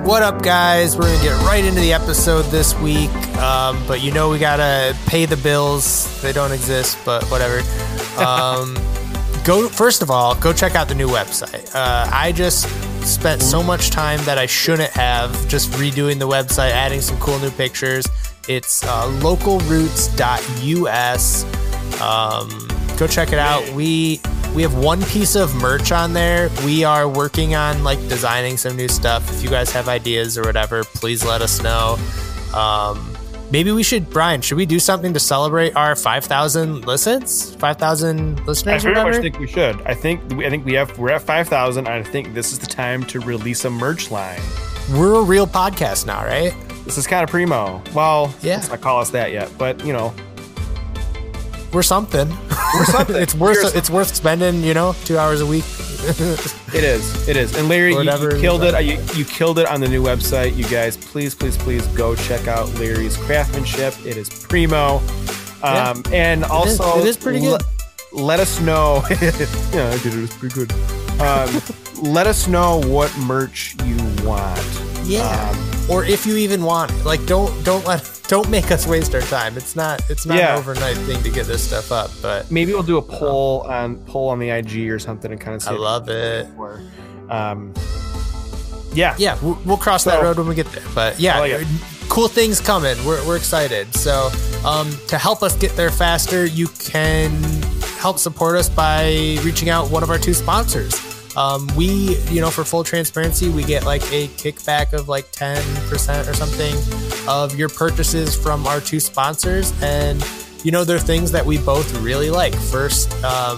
What up, guys? We're gonna get right into the episode this week, but we gotta pay the bills. They don't exist, but whatever. First of all, go check out the new website. I just spent so much time that I shouldn't have just redoing the website, adding some cool new pictures. It's localroots.us. Go check it out. We have one piece of merch on there. We are working on designing some new stuff. If you guys have ideas or whatever, please let us know. Maybe we should, Brian, should we do something to celebrate our 5,000 listens? 5,000 listeners? I very much think we should. I think we're at 5,000. I think this is the time to release a merch line. We're a real podcast now, right? This is kind of primo. Well, yeah. Let's not call us that yet, but we're something. We're something. It's worth spending 2 hours a week. It is. And Larry, you killed it. You killed it on the new website. You guys, please go check out Larry's craftsmanship. It is primo. And also it is pretty good. Let us know. Yeah, I did it. It's pretty good. Let us know what merch you want. Yeah. Or if you even want it. Don't make us waste our time. It's not an overnight thing to get this stuff up, but maybe we'll do a poll on the IG or something and kind of see. I love it. We'll cross that road when we get there. But cool things coming. We're excited. So to help us get there faster, you can help support us by reaching out one of our two sponsors. We, for full transparency, we get a kickback of 10% or something of your purchases from our two sponsors. And, they're things that we both really like. First,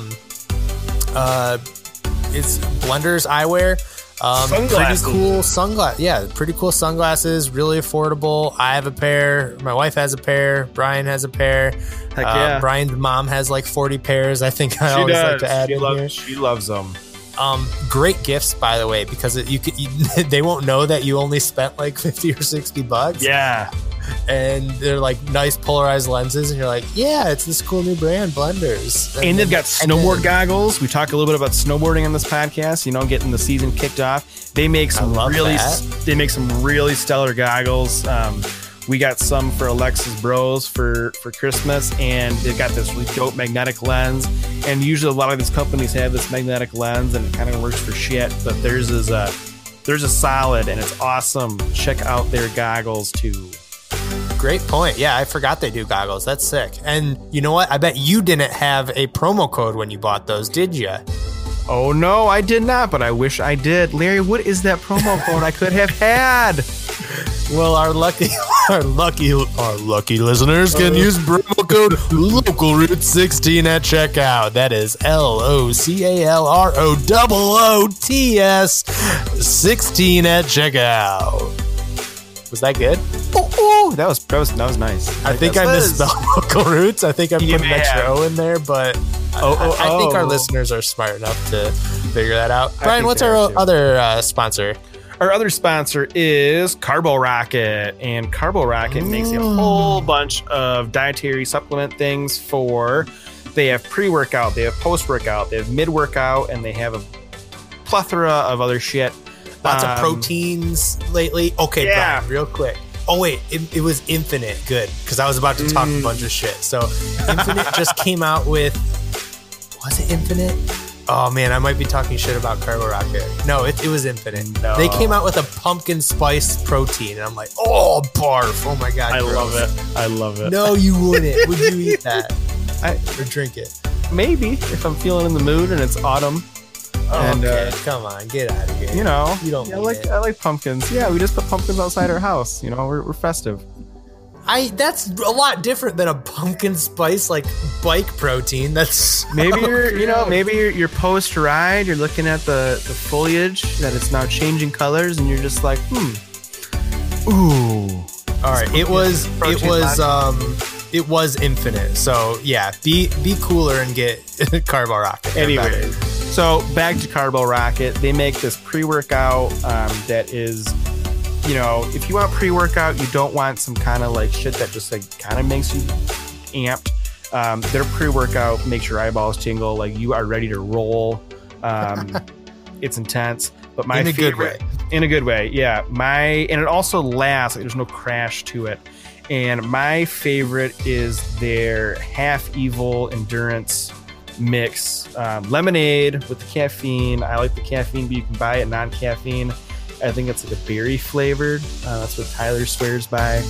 it's Blenders Eyewear. Sunglasses. Pretty cool sunglasses. Yeah, pretty cool sunglasses, really affordable. I have a pair. My wife has a pair. Brian has a pair. Heck yeah. Brian's mom has 40 pairs. I think I always like to add here. She loves them. Great gifts, by the way, because they won't know that you only spent $50 or $60. Yeah. And they're nice polarized lenses, and you're it's this cool new brand, Blenders. And they've got snowboard goggles. We talk a little bit about snowboarding on this podcast, getting the season kicked off. They make some really stellar goggles. We got some for Alexa's Bros for Christmas, and they've got this really dope magnetic lens. And usually a lot of these companies have this magnetic lens, and it kind of works for shit. But theirs is a solid, and it's awesome. Check out their goggles too. Great point. Yeah, I forgot they do goggles. That's sick. And you know what? I bet you didn't have a promo code when you bought those, did you? Oh no, I did not, but I wish I did. Larry, what is that promo code I could have had? Well, our lucky listeners can use promo code LocalRoots16 at checkout. That is LOCALROOOTS 16 at checkout. Was that good? Oh, that was nice. I think I misspelled Local Roots. I think I put an extra O in there, but I think our listeners are smart enough to figure that out. Brian, what's our other sponsor? Our other sponsor is Carbo Rocket, and Carbo Rocket makes a whole bunch of dietary supplement things they have pre-workout, they have post-workout, they have mid-workout, and they have a plethora of other shit. Lots of proteins lately. Okay, yeah. Brian, real quick. Oh, wait, it was Infinite. Good, because I was about to talk a bunch of shit. So Infinite just came out with, was it Infinite? Oh, man, I might be talking shit about Carbo Rocket. No, it was Infinite. No. They came out with a pumpkin spice protein, and I'm like, oh, barf. Oh, my God. I love it. No, you wouldn't. Would you eat that? Or drink it? Maybe, if I'm feeling in the mood and it's autumn. And, okay, come on, get out of here. You don't. I like pumpkins. Yeah, we just put pumpkins outside our house. We're festive. That's a lot different than a pumpkin spice bike protein. That's maybe you're post ride. You're looking at the foliage that it's now changing colors, and you're just like, ooh. All right, it was Infinite. So yeah, be cooler and get Carbo Rocket. Anyway. So back to Carbo Rocket, they make this pre-workout that is, if you want pre-workout, you don't want some kind of shit that just kind of makes you amped. Their pre-workout makes your eyeballs tingle, you are ready to roll. It's intense. But my in a favorite, good way. In a good way, yeah. And it also lasts. Like, there's no crash to it. And my favorite is their Half Evil Endurance mix. Lemonade with the caffeine. I like the caffeine, but you can buy it non-caffeine. I think it's like a berry flavored. That's what Tyler swears by.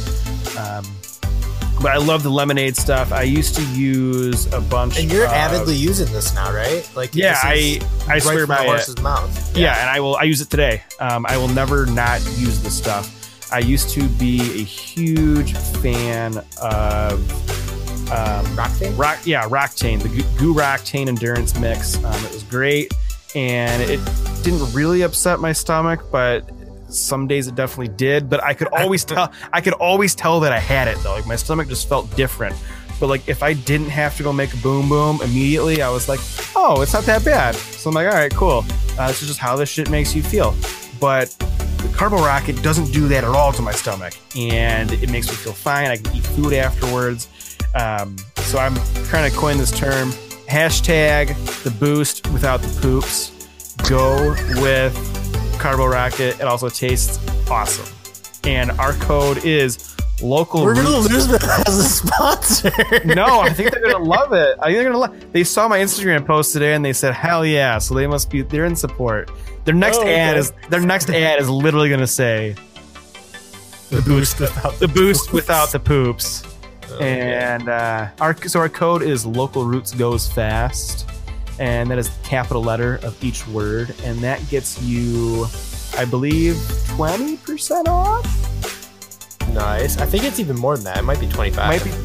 But I love the lemonade stuff. I used to use a bunch. And you're avidly using this now, right? Like, yeah, I right swear by the horse's mouth. Yeah, and I use it today. I will never not use this stuff. I used to be a huge fan of Roctane? Roctane, the Goo Roctane Endurance mix. It was great, and it didn't really upset my stomach, but some days it definitely did. But I could always tell. I could always tell that I had it though. Like my stomach just felt different. But like if I didn't have to go make a boom boom immediately, I was like, oh, it's not that bad. So I'm like, all right, cool. This is just how this shit makes you feel. But the Carbo Rocket doesn't do that at all to my stomach, and it makes me feel fine. I can eat food afterwards. So I'm trying to coin this term, hashtag the boost without the poops. Go with Carbo Rocket. It also tastes awesome. And our code is local. We're going to lose them as a sponsor. No, I think they're going to love it. I think they're going to love. They saw my Instagram post today and they said, hell yeah. So they're in support. Their next ad is literally going to say the boost without the poops. And our code is local roots goes fast, and that is the capital letter of each word, and that gets you, I believe, 20% off. Nice. I think it's even more than that. It might be 25. Might be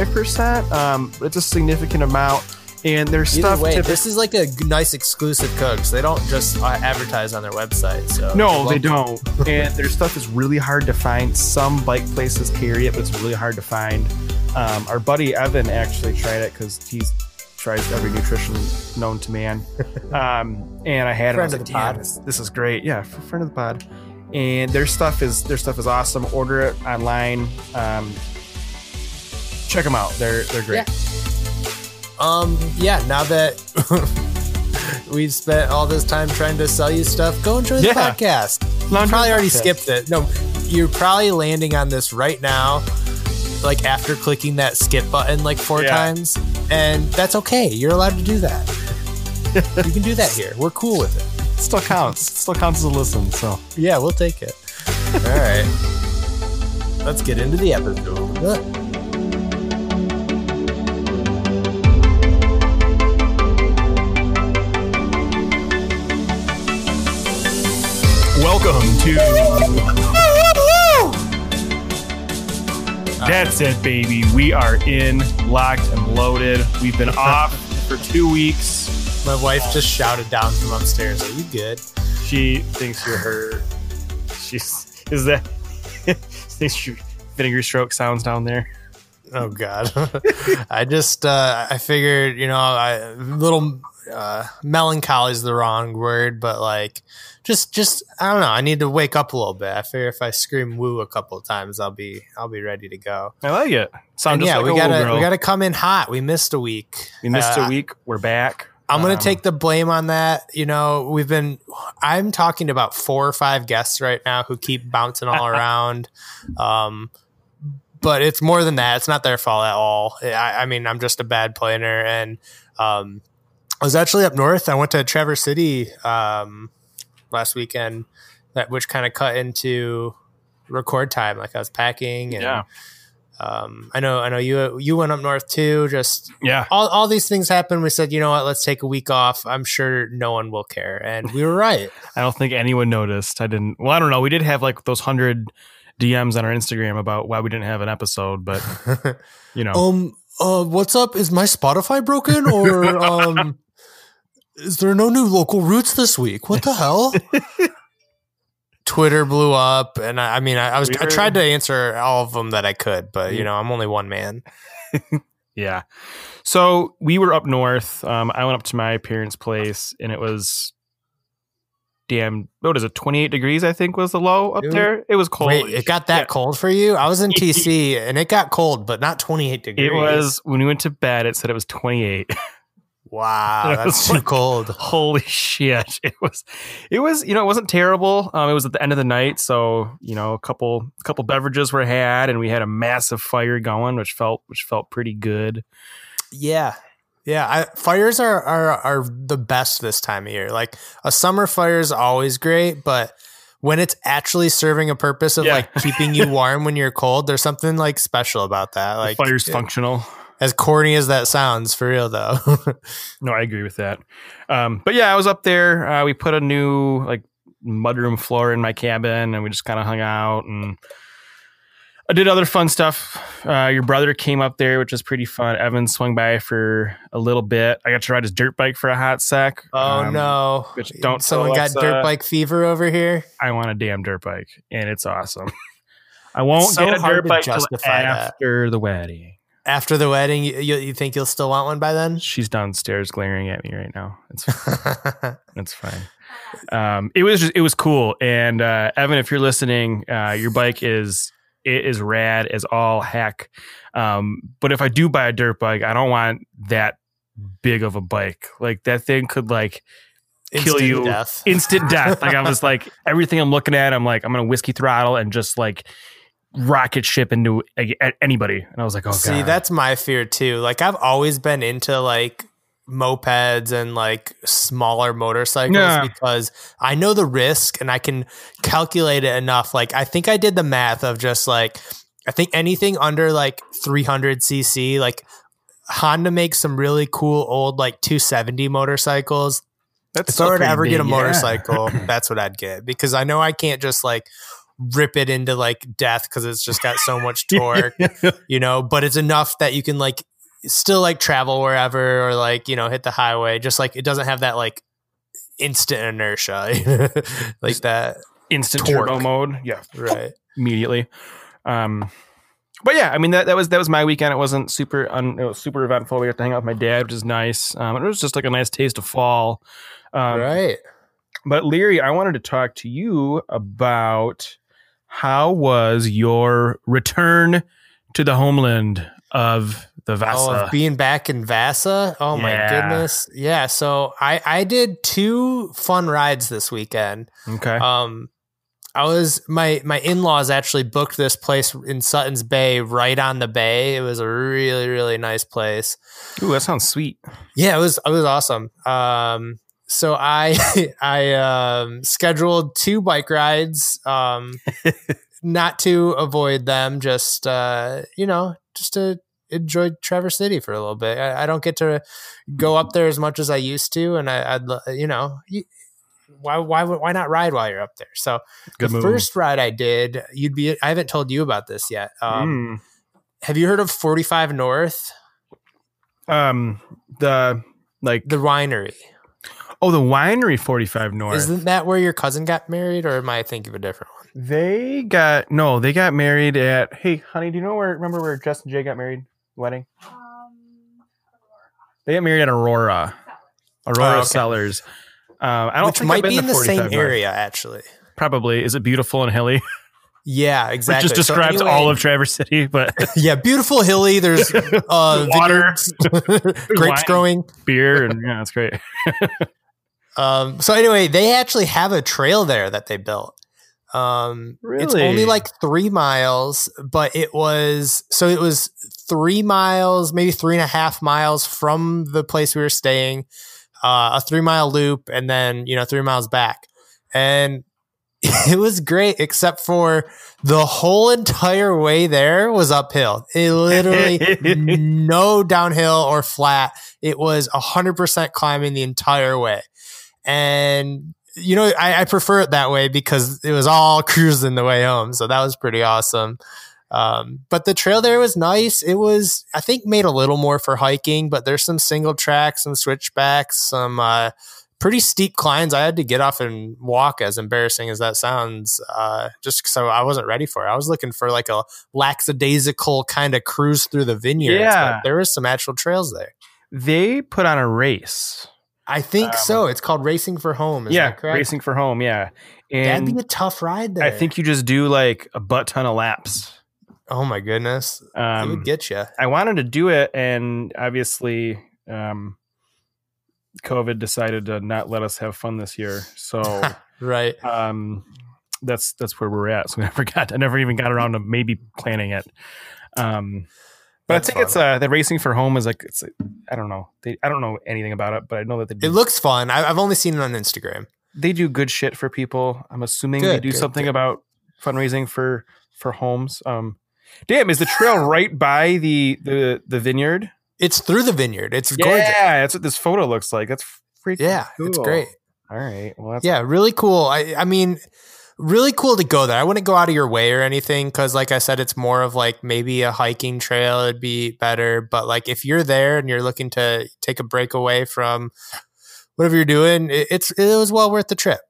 25%. It's a significant amount. And their stuff. Way, this is like a nice exclusive code because they don't just advertise on their website. So no, they don't. And their stuff is really hard to find. Some bike places carry it, but it's really hard to find. Our buddy Evan actually tried it because he tries every nutrition known to man. And I had it. Friend of the pod. This is great. Yeah, friend of the pod. And their stuff is awesome. Order it online. Check them out. They're great. Yeah. Now that we've spent all this time trying to sell you stuff, go enjoy the podcast. You probably already skipped it. No, you're probably landing on this right now, like after clicking that skip button like 4 times, and that's okay. You're allowed to do that. You can do that here. We're cool with it. It still counts. It still counts as a listen. So yeah, we'll take it. All right, let's get into the episode. Welcome to That's it, baby. We are in, locked and loaded. We've been off for 2 weeks. My wife just shouted down from upstairs. Are you good? She thinks you're her. Thinks your vinegar stroke sounds down there. Oh God. I figured, little melancholy is the wrong word, but like, just I don't know. I need to wake up a little bit. I figure if I scream woo a couple of times, I'll be ready to go. I like it. We gotta come in hot. We missed a week. A week. We're back. I'm gonna take the blame on that. I'm talking to about 4 or 5 guests right now who keep bouncing all around. But it's more than that. It's not their fault at all. I mean, I'm just a bad planner. And I was actually up north. I went to Traverse City last weekend, which kind of cut into record time. Like I was packing, and I know you went up north too. Just all these things happened. We said, you know what? Let's take a week off. I'm sure no one will care, and we were right. I don't think anyone noticed. I didn't. Well, I don't know. We did have like those 100 DMs on our Instagram about why we didn't have an episode, but what's up? Is my Spotify broken, or is there no new local roots this week? What the hell? Twitter blew up, and I tried to answer all of them that I could, but I'm only one man. Yeah. So we were up north. I went up to my parents' place, and it was what is it? 28 degrees, I think, was the low up there. It was cold. Wait, it got that cold for you? I was in TC, and it got cold, but not 28 degrees. It was, when we went to bed, it said it was 28. Wow, that's too cold. Holy shit. It was, it wasn't terrible. It was at the end of the night. So, a couple beverages were had and we had a massive fire going, which felt pretty good. Yeah. Yeah. Fires are the best this time of year. Like a summer fire is always great, but when it's actually serving a purpose of like keeping you warm when you're cold, there's something like special about that. Like the fire's functional. As corny as that sounds, for real though. No, I agree with that. But yeah, I was up there. We put a new like mudroom floor in my cabin, and we just kind of hung out, and I did other fun stuff. Your brother came up there, which was pretty fun. Evan swung by for a little bit. I got to ride his dirt bike for a hot sec. Oh no! Which don't someone got dirt bike fever over here? I want a damn dirt bike, and it's awesome. I won't get a dirt bike till after the wedding. After the wedding, you think you'll still want one by then? She's downstairs glaring at me right now. It's fine. It was cool. And Evan, if you're listening, your bike is rad as all heck. But if I do buy a dirt bike, I don't want that big of a bike. Like that thing could like kill you. Instant death. Like I was like, everything I'm looking at, I'm like, I'm gonna whiskey throttle and just like rocket ship into anybody. And I was like, oh god. See, that's my fear too. Like I've always been into like mopeds and like smaller motorcycles because I know the risk and I can calculate it enough. Like I think I did the math of just like, I think anything under like 300 cc, like Honda makes some really cool old like 270 motorcycles. If I were to ever get a motorcycle, that's what I'd get, because I know I can't just like rip it into like death because it's just got so much torque, but it's enough that you can like still like travel wherever or like, hit the highway. Just like it doesn't have that like instant inertia, like that instant torque. Turbo mode. Yeah. Right. Immediately. But yeah, I mean, that was my weekend. It wasn't super, it was super eventful. We got to hang out with my dad, which is nice. It was just like a nice taste of fall. Right. But Leary, I wanted to talk to you about how was your return to the homeland of the Vasa? Of being back in Vasa? Oh my goodness. Yeah. So I did 2 fun rides this weekend. Okay. My in-laws actually booked this place in Sutton's Bay, right on the bay. It was a really, really nice place. Ooh, that sounds sweet. Yeah, it was awesome. So I scheduled 2 bike rides, not to avoid them, just just to enjoy Traverse City for a little bit. I don't get to go up there as much as I used to, and why not ride while you're up there? So first ride I did, I haven't told you about this yet. Have you heard of 45 North? The winery. Oh, the winery 45 North. Isn't that where your cousin got married, or am I thinking of a different one? They got married at, hey, honey, do you remember where Justin J got married? Wedding? They got married at Aurora Cellars. I don't think might be in the same area, actually. Probably. Is it beautiful and hilly? Yeah, exactly. Which just describes all of Traverse City, but yeah, beautiful, hilly. There's water, grapes growing, beer, and yeah, it's great. So anyway, they actually have a trail there that they built. Really? It's only like 3 miles, but it was 3 miles, maybe 3.5 miles from the place we were staying, a 3-mile loop, and then, 3 miles back. And it was great, except for the whole entire way there was uphill. It literally no downhill or flat. It was 100% climbing the entire way. And, I prefer it that way because it was all cruising the way home. So that was pretty awesome. But the trail there was nice. It was, I think, made a little more for hiking, but there's some single tracks, some switchbacks, some pretty steep climbs. I had to get off and walk, as embarrassing as that sounds, just so I wasn't ready for it. I was looking for like a lackadaisical kind of cruise through the vineyards. Yeah. But there was some actual trails there. They put on a race. I think so. It's called Racing for Home. Is that correct? Racing for Home. Yeah. And that'd be a tough ride there. I think you just do like a butt ton of laps. Oh my goodness. It would get you. I wanted to do it. And obviously, COVID decided to not let us have fun this year. So right. That's where we're at. So I never even got around to maybe planning it. But I think fun. It's the racing for home is like, I don't know. I don't know anything about it, but I know that it looks fun. I've only seen it on Instagram. They do good shit for people. I'm assuming they do something about fundraising for homes. Damn, is the trail right by the vineyard? It's through the vineyard. It's gorgeous. Yeah, that's what this photo looks like. That's freaking cool. It's great. All right. Well, really cool. I mean, really cool to go there. I wouldn't go out of your way or anything because, like I said, it's more of like maybe a hiking trail. It'd be better. But like if you're there and you're looking to take a break away from whatever you're doing, it was well worth the trip.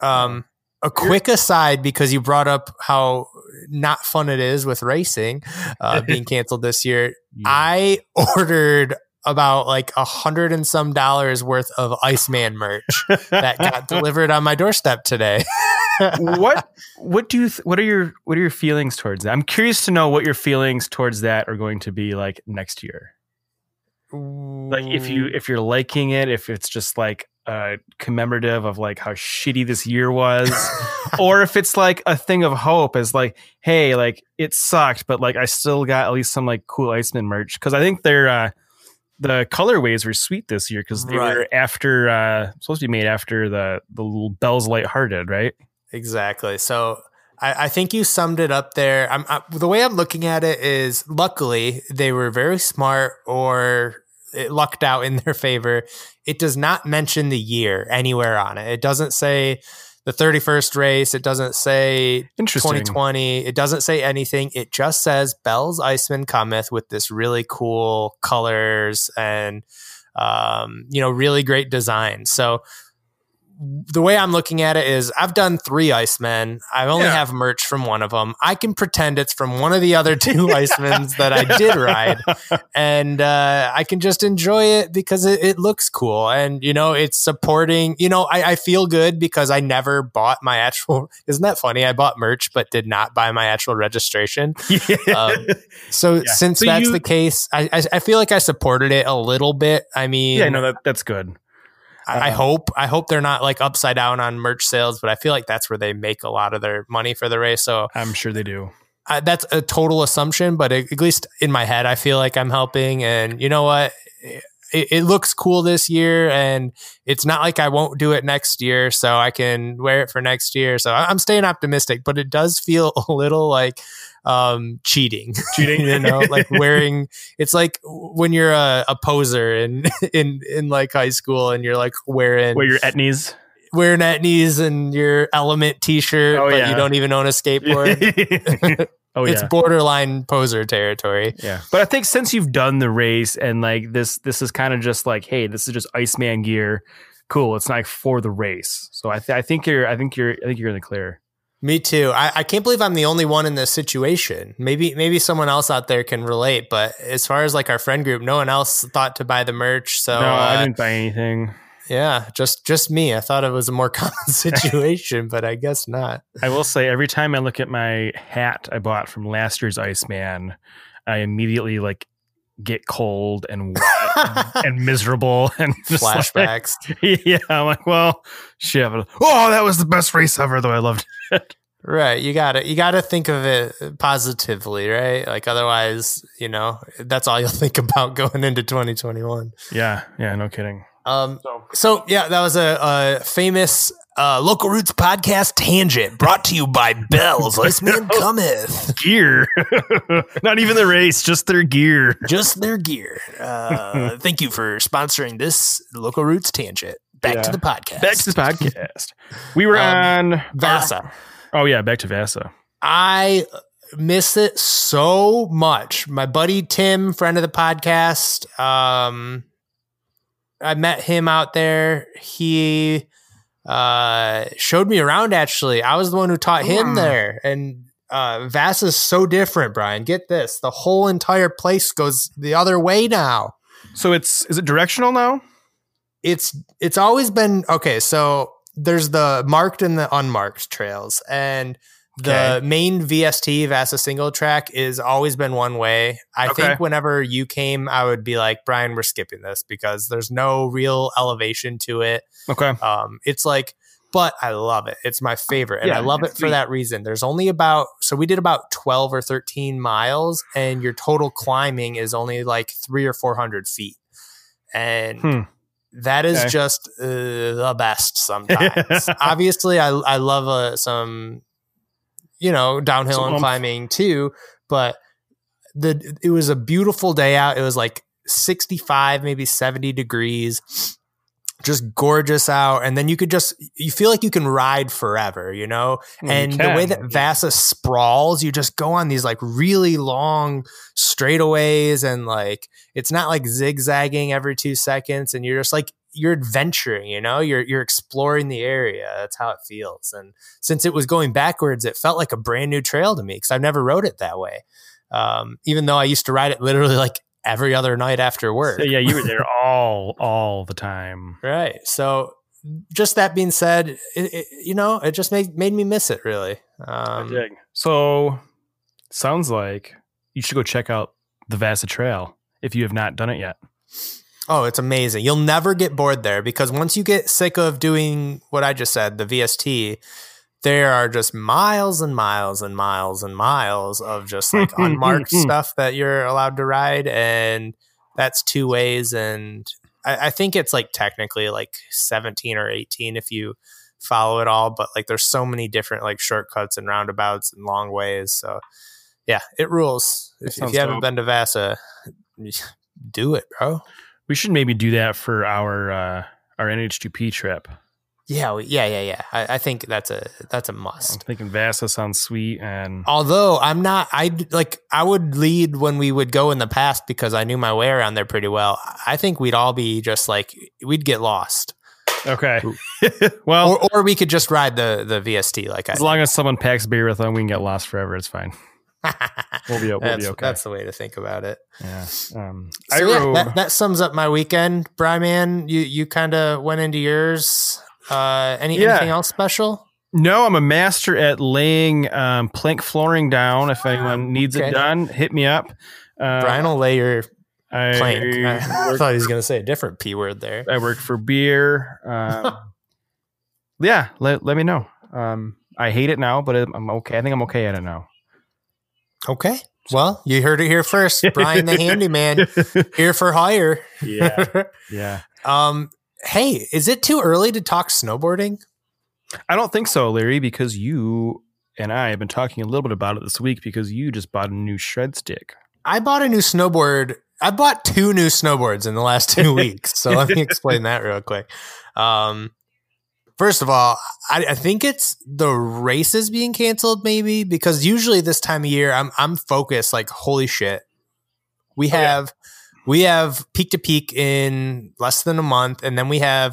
A quick aside, because you brought up how not fun it is with racing being canceled this year. Yeah. I ordered about like $100 and some worth of Iceman merch that got delivered on my doorstep today. What are your feelings towards that? I'm curious to know what your feelings towards that are going to be like next year. Like if you're liking it, if it's just like commemorative of like how shitty this year was, or if it's like a thing of hope as like, hey, like it sucked, but like I still got at least some like cool Iceman merch. Because I think they're the colorways were sweet this year because they were after supposed to be made after the little Bell's Lighthearted, right? Exactly. So I think you summed it up there. The way I'm looking at it is, luckily they were very smart, or it lucked out in their favor. It does not mention the year anywhere on it. It doesn't say the 31st race. It doesn't say 2020. It doesn't say anything. It just says Bell's Iceman cometh with this really cool colors and, really great design. So the way I'm looking at it is I've done 3 Icemen. I only have merch from one of them. I can pretend it's from one of the other 2 Icemans that I did ride. And I can just enjoy it because it looks cool. And, it's supporting, I feel good because I never bought my actual, isn't that funny? I bought merch, but did not buy my actual registration. Since that's the case, I feel like I supported it a little bit. I mean, that's good. I hope they're not like upside down on merch sales, but I feel like that's where they make a lot of their money for the race. So I'm sure they do. That's a total assumption, but at least in my head, I feel like I'm helping. And you know what? It looks cool this year, and it's not like I won't do it next year, so I can wear it for next year. So I'm staying optimistic, but it does feel a little like cheating, like wearing, it's like when you're a poser in like high school and you're like wearing your etnies and your Element t-shirt, but you don't even own a skateboard. It's borderline poser territory. Yeah. But I think since you've done the race and like this is kind of just like, hey, this is just Iceman gear. Cool. It's not like for the race. So I think you're in the clear. Me too. I can't believe I'm the only one in this situation. Maybe someone else out there can relate, but as far as like our friend group, no one else thought to buy the merch. So no, I didn't buy anything. Yeah, just me. I thought it was a more common situation, but I guess not. I will say every time I look at my hat I bought from last year's Iceman, I immediately like get cold and wet and miserable and flashbacks. I'm like, well, shit. That was the best race ever, though. I loved it. Right. You gotta think of it positively, right? Like otherwise, that's all you'll think about going into 2021. Yeah. No kidding. So that was a famous Local Roots podcast tangent brought to you by Bell's Iceman cometh. Gear. Not even the race, just their gear. Just their gear. Thank you for sponsoring this Local Roots tangent. Back to the podcast. We were on Vasa. Oh yeah, back to Vasa. I miss it so much. My buddy Tim, friend of the podcast, I met him out there. He showed me around, actually. I was the one who taught him there. And Vasa is so different, Brian. Get this. The whole entire place goes the other way now. So is it directional now? It's always been, okay, so there's the marked and the unmarked trails. And The main VST, Vasa single track, is always been one way. I think whenever you came, I would be like, Brian, we're skipping this because there's no real elevation to it. Okay. It's like, but I love it. It's my favorite. And I love it for that reason. There's only so we did about 12 or 13 miles and your total climbing is only like 300 or 400 feet. And that is just the best sometimes. Obviously, I love some, downhill and climbing too. But it was a beautiful day out. It was like 65, maybe 70 degrees. Just gorgeous out. And then you feel like you can ride forever, and the way that Vasa sprawls, you just go on these like really long straightaways and like, it's not like zigzagging every 2 seconds. And you're just like, you're adventuring, you're exploring the area. That's how it feels. And since it was going backwards, it felt like a brand new trail to me because I've never rode it that way. Even though I used to ride it literally like every other night after work. So, yeah, you were there all the time. Right. So just that being said, it just made me miss it really. So sounds like you should go check out the Vasa Trail if you have not done it yet. Oh, it's amazing. You'll never get bored there because once you get sick of doing what I just said, the VST, there are just miles and miles and miles and miles of just like unmarked stuff that you're allowed to ride. And that's 2 ways. And I think it's like technically like 17 or 18 if you follow it all. But like there's so many different like shortcuts and roundabouts and long ways. So yeah, it rules. If you haven't been to Vasa, do it, bro. We should maybe do that for our NH2P trip. Yeah. I think that's a must. I'm thinking Vasa sounds sweet, and although I would lead when we would go in the past because I knew my way around there pretty well. I think we'd all be just like we'd get lost. Okay, well, or we could just ride the VST as long as someone packs beer with them, we can get lost forever. It's fine. We'll be okay. That's the way to think about it. Yeah. That sums up my weekend. Brian, you kind of went into yours. Anything else special? No, I'm a master at laying plank flooring down. If anyone needs it done, hit me up. Brian will lay your plank. I thought he was going to say a different P word there. I work for beer. Let me know. I hate it now, but I'm okay. I think I'm okay at it now. Okay. Well, you heard it here first. Brian the handyman, here for hire. Yeah. Hey, is it too early to talk snowboarding? I don't think so, Larry, because you and I have been talking a little bit about it this week because you just bought a new shred stick. I bought a new snowboard. I bought 2 new snowboards in the last 2 weeks. So let me explain that real quick. First of all, I think it's the races being canceled maybe because usually this time of year I'm focused like, holy shit. We have Peak to Peak in less than a month, and then we have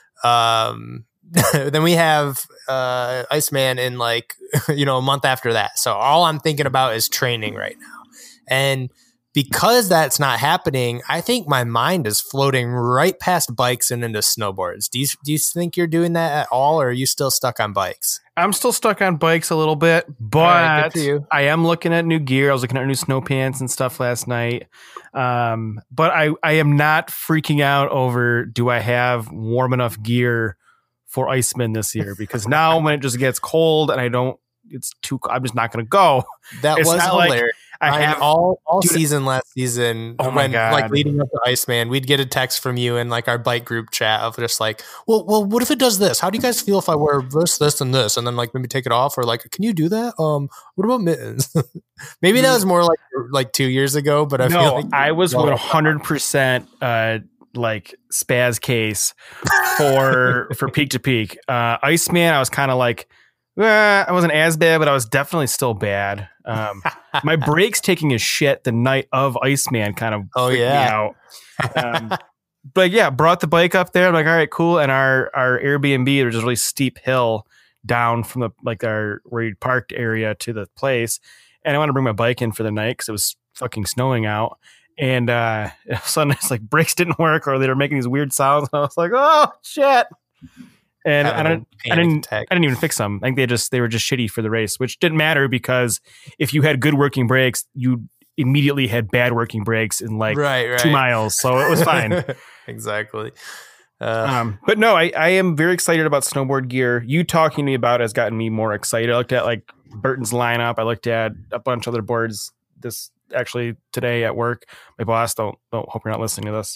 Iceman in like a month after that. So all I'm thinking about is training right now, and because that's not happening, I think my mind is floating right past bikes and into snowboards. Do you think you're doing that at all, or are you still stuck on bikes? I'm still stuck on bikes a little bit, but I am looking at new gear. I was looking at new snow pants and stuff last night. But I am not freaking out over, do I have warm enough gear for Iceman this year? Because now when it just gets cold and I'm just not going to go. That was hilarious. I have all season last season like leading up to Iceman, we'd get a text from you in like our bike group chat of just like, well, what if it does this? How do you guys feel if I wear this, and this, and then like maybe take it off, or like, can you do that? What about mittens? Maybe that was more like 2 years ago, but I feel like I was 100% like spaz case for Peak to Peak. Iceman, I was kind of like, I wasn't as bad, but I was definitely still bad. My brakes taking a shit the night of Iceman kind of freaked me out. But yeah, brought the bike up there. I'm like, all right, cool. And our Airbnb, there's a really steep hill down from where we parked area to the place. And I wanted to bring my bike in for the night because it was fucking snowing out. And all of a sudden it's like brakes didn't work, or they were making these weird sounds. And I was like, oh shit. And I didn't even fix them. I think they were just shitty for the race, which didn't matter because if you had good working brakes, you immediately had bad working brakes in like 2 miles. So it was fine. Exactly. But no, I am very excited about snowboard gear. You talking to me about it has gotten me more excited. I looked at like Burton's lineup. I looked at a bunch of other boards this actually today at work. My boss, don't hope you're not listening to this.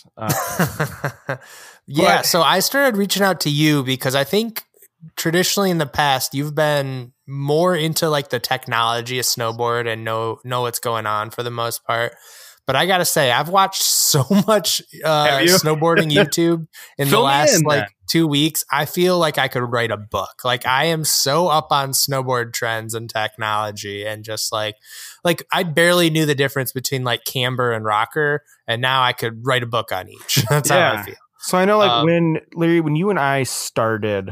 Yeah. So I started reaching out to you because I think traditionally in the past, you've been more into like the technology of snowboard and know what's going on for the most part. But I got to say, I've watched so much snowboarding YouTube in the last 2 weeks. I feel like I could write a book. Like I am so up on snowboard trends and technology and just like I barely knew the difference between like camber and rocker. And now I could write a book on each. That's how I feel. So I know like when you and I started,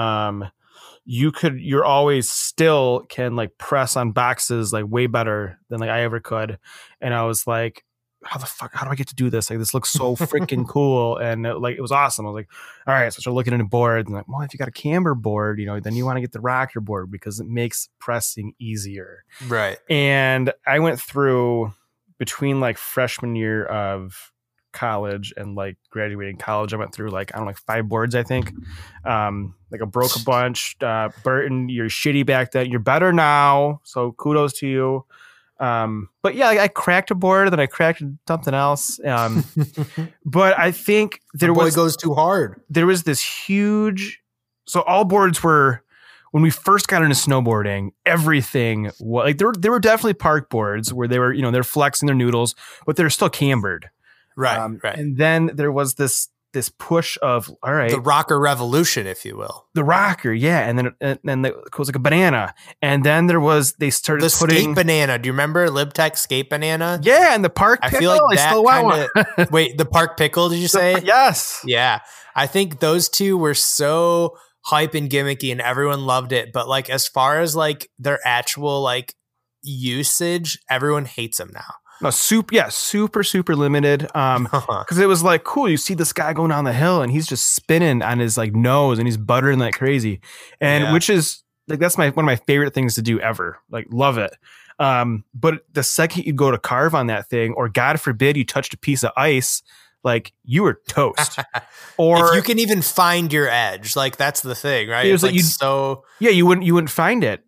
you're always still can like press on boxes like way better than like I ever could. And I was like, how do I get to do this? Like, this looks so freaking cool. And it was awesome. I was like, all right. So I started looking into boards and like, well, if you got a camber board, then you want to get the rocker board because it makes pressing easier. Right. And I went through between like freshman year of college and like graduating college, I went through like 5 boards, I think. Like I broke a bunch. Burton, you're shitty back then. You're better now. So kudos to you. But yeah, I cracked a board, then I cracked something else. But I think goes too hard. There was this huge. So all boards were, when we first got into snowboarding, everything was like there were definitely park boards where they were, they're flexing their noodles, but they're still cambered. Right. And then there was this push of, all right, the rocker revolution, if you will. The rocker, yeah. And then it was like a banana. And then they started putting skate banana. Do you remember LibTech skate banana? Yeah, and the park pickle. I feel like that still want one. Wait, the park pickle, did you say? Yes. Yeah. I think those two were so hype and gimmicky and everyone loved it. But like as far as like their actual like usage, everyone hates them now. No, super limited. Because it was like, cool, you see this guy going down the hill and he's just spinning on his like nose and he's buttering like crazy. And which is like, that's one of my favorite things to do ever. Like, love it. But the second you go to carve on that thing, or God forbid you touched a piece of ice, like you were toast. Or if you can even find your edge, like that's the thing, right? It's like you wouldn't find it.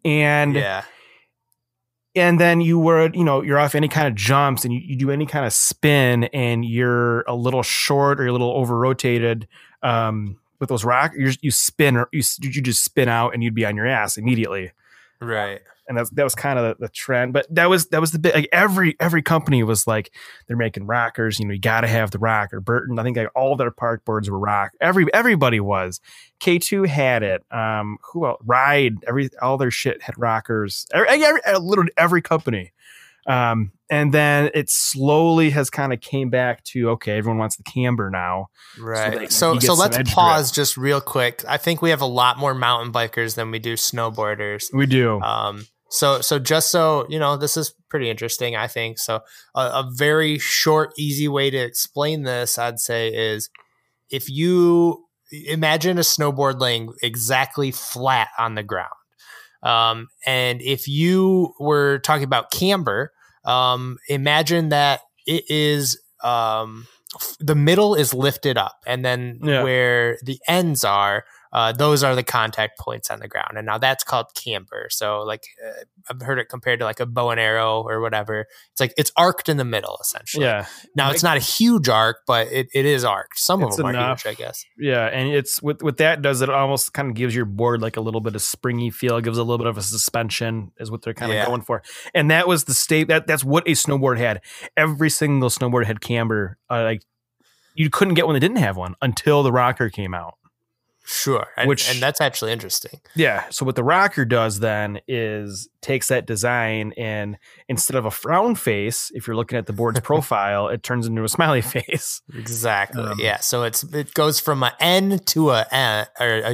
And then you were, you're off any kind of jumps and you do any kind of spin and you're a little short or you're a little over rotated with those rockers, you spin or you just spin out and you'd be on your ass immediately. Right. And that was kind of the trend, but that was the bit. Like every company was like, they're making rockers. You got to have the rocker. Burton, I think like all their park boards were rock. Everybody was. K2 had it. Who else? Ride. All their shit had rockers. Literally every company. And then it slowly has kind of came back to, okay, everyone wants the camber now. Right. So let's pause just real quick. I think we have a lot more mountain bikers than we do snowboarders. We do. So just so, this is pretty interesting, I think. So a very short, easy way to explain this, I'd say, is if you imagine a snowboard laying exactly flat on the ground. And if you were talking about camber, imagine that it is the middle is lifted up, and then where the ends are, those are the contact points on the ground. And now that's called camber. So like I've heard it compared to like a bow and arrow or whatever. It's like it's arced in the middle essentially. Yeah. Now it's not a huge arc, but it is arced. Some of them are huge, I guess. Yeah, and it's what that does. It almost kind of gives your board like a little bit of springy feel. It gives a little bit of a suspension, is what they're kind of going for. And that was the state that's what a snowboard had. Every single snowboard had camber. Like you couldn't get one that didn't have one until the rocker came out. Sure. And that's actually interesting. Yeah. So what the rocker does then is takes that design and instead of a frown face, if you're looking at the board's profile, it turns into a smiley face. Exactly. Yeah. So it goes from an N to a N,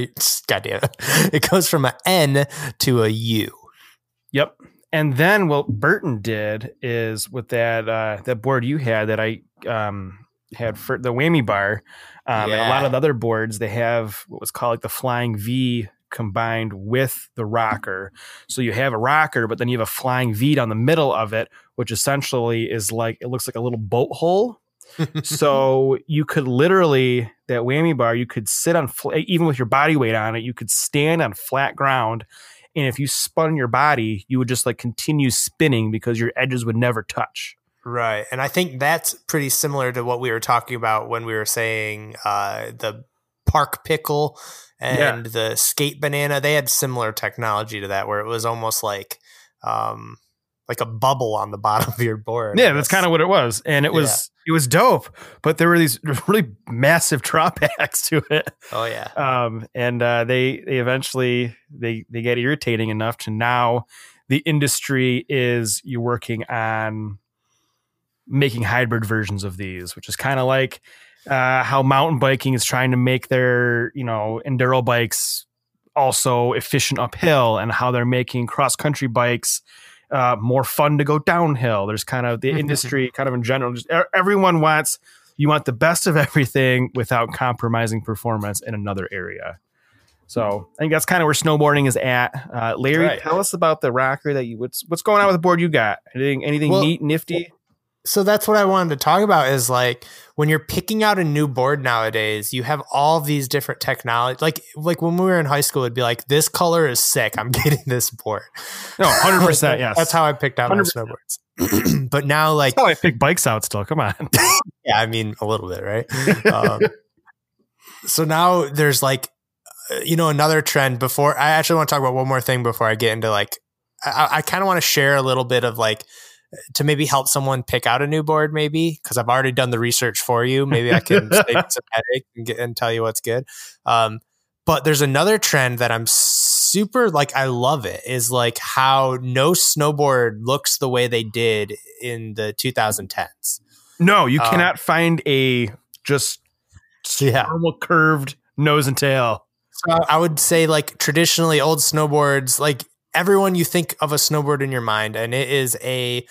it goes from an N to a U. Yep. And then what Burton did is with that board you had that had for the whammy bar, and a lot of the other boards, they have what was called like the Flying V combined with the rocker. So you have a rocker, but then you have a Flying V down the middle of it, which essentially is like, it looks like a little boat hole. So you could literally, that whammy bar, you could sit on, even with your body weight on it, you could stand on flat ground. And if you spun your body, you would just like continue spinning because your edges would never touch. Right. And I think that's pretty similar to what we were talking about when we were saying the Park Pickle and the Skate Banana. They had similar technology to that, where it was almost like a bubble on the bottom of your board. Yeah, that's kind of what it was. And it was dope, but there were these really massive drawbacks to it. Oh yeah. And they eventually they get irritating enough to now the industry is you're working on making hybrid versions of these, which is kind of like how mountain biking is trying to make their, enduro bikes also efficient uphill, and how they're making cross country bikes more fun to go downhill. There's kind of the industry kind of in general, just everyone you want the best of everything without compromising performance in another area. So I think that's kind of where snowboarding is at. Larry, tell us about the rocker what's going on with the board you got? Anything neat, nifty? So that's what I wanted to talk about, is like when you're picking out a new board nowadays, you have all these different technology. Like when we were in high school, it'd be like, this color is sick, I'm getting this board. No, 100%. Yes. That's how I picked out 100%. My snowboards. But now, like, that's how I pick bikes out still. Come on. Yeah, I mean, a little bit, right? So now there's like, another trend. Before, I actually want to talk about one more thing before I get into like, I kind of want to share a little bit of like, to maybe help someone pick out a new board, maybe, because I've already done the research for you. Maybe I can save some headache and tell you what's good. But there's another trend that I'm super, like, I love it, is like how no snowboard looks the way they did in the 2010s. No, you cannot find a just normal curved nose and tail. So I would say, like, traditionally old snowboards, like, everyone, you think of a snowboard in your mind, and it is a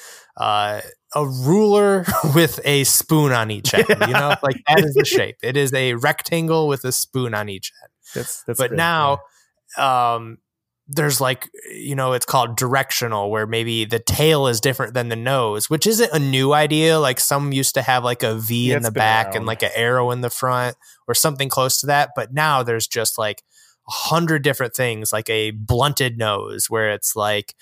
ruler with a spoon on each end. Like, that is the shape. It is a rectangle with a spoon on each end. That's but great, now, there's like, it's called directional, where maybe the tail is different than the nose, which isn't a new idea. Like, some used to have like a V in the back and like an arrow in the front or something close to that. But now there's just like 100 different things, like a blunted nose, where it's like,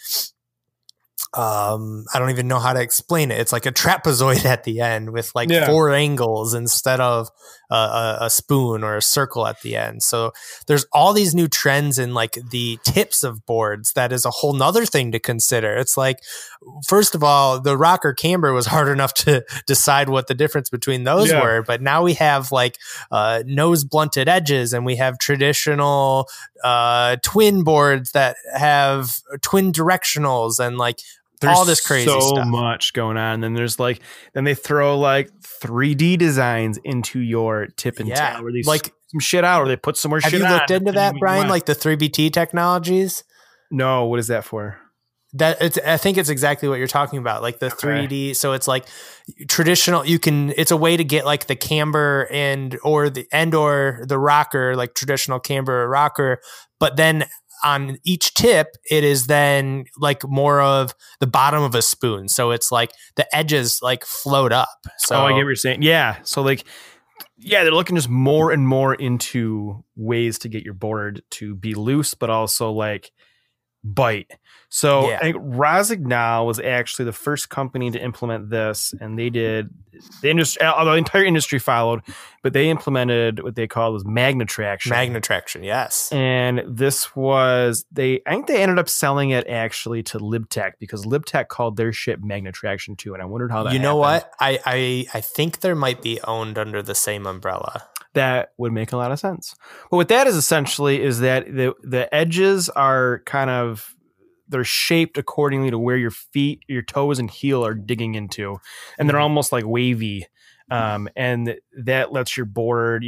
I don't even know how to explain it. It's like a trapezoid at the end with like 4 angles instead of a spoon or a circle at the end. So there's all these new trends in like the tips of boards. That is a whole nother thing to consider. It's like, first of all, the rocker camber was hard enough to decide what the difference between those were. But now we have like nose blunted edges, and we have traditional twin boards that have twin directionals, and like, there's all this crazy so stuff. Much going on. Then then they throw like 3D designs into your tip and tail, where they like some shit out, or they put some more shit on. Have you looked into that, Brian? Like the 3BT technologies? No, what is that for? I think it's exactly what you're talking about, like the 3D. So it's like traditional. It's a way to get like the camber or the rocker, like traditional camber or rocker, but then on each tip, it is then like more of the bottom of a spoon. So it's like the edges like float up. So I get what you're saying. Yeah. So like, they're looking just more and more into ways to get your board to be loose, but also like bite. So I think Rossignol was actually the first company to implement this, and they did the industry, although the entire industry followed, but they implemented what they call was Magnetraction. Magnetraction, yes. And this was I think they ended up selling it actually to Libtech, because Libtech called their shit Magnetraction too, and I wondered how that happened. You know what? I think there might be owned under the same umbrella. That would make a lot of sense. But what that is essentially is that the edges are kind of, they're shaped accordingly to where your feet, your toes and heel are digging into. And they're almost like wavy. And that lets your board, you can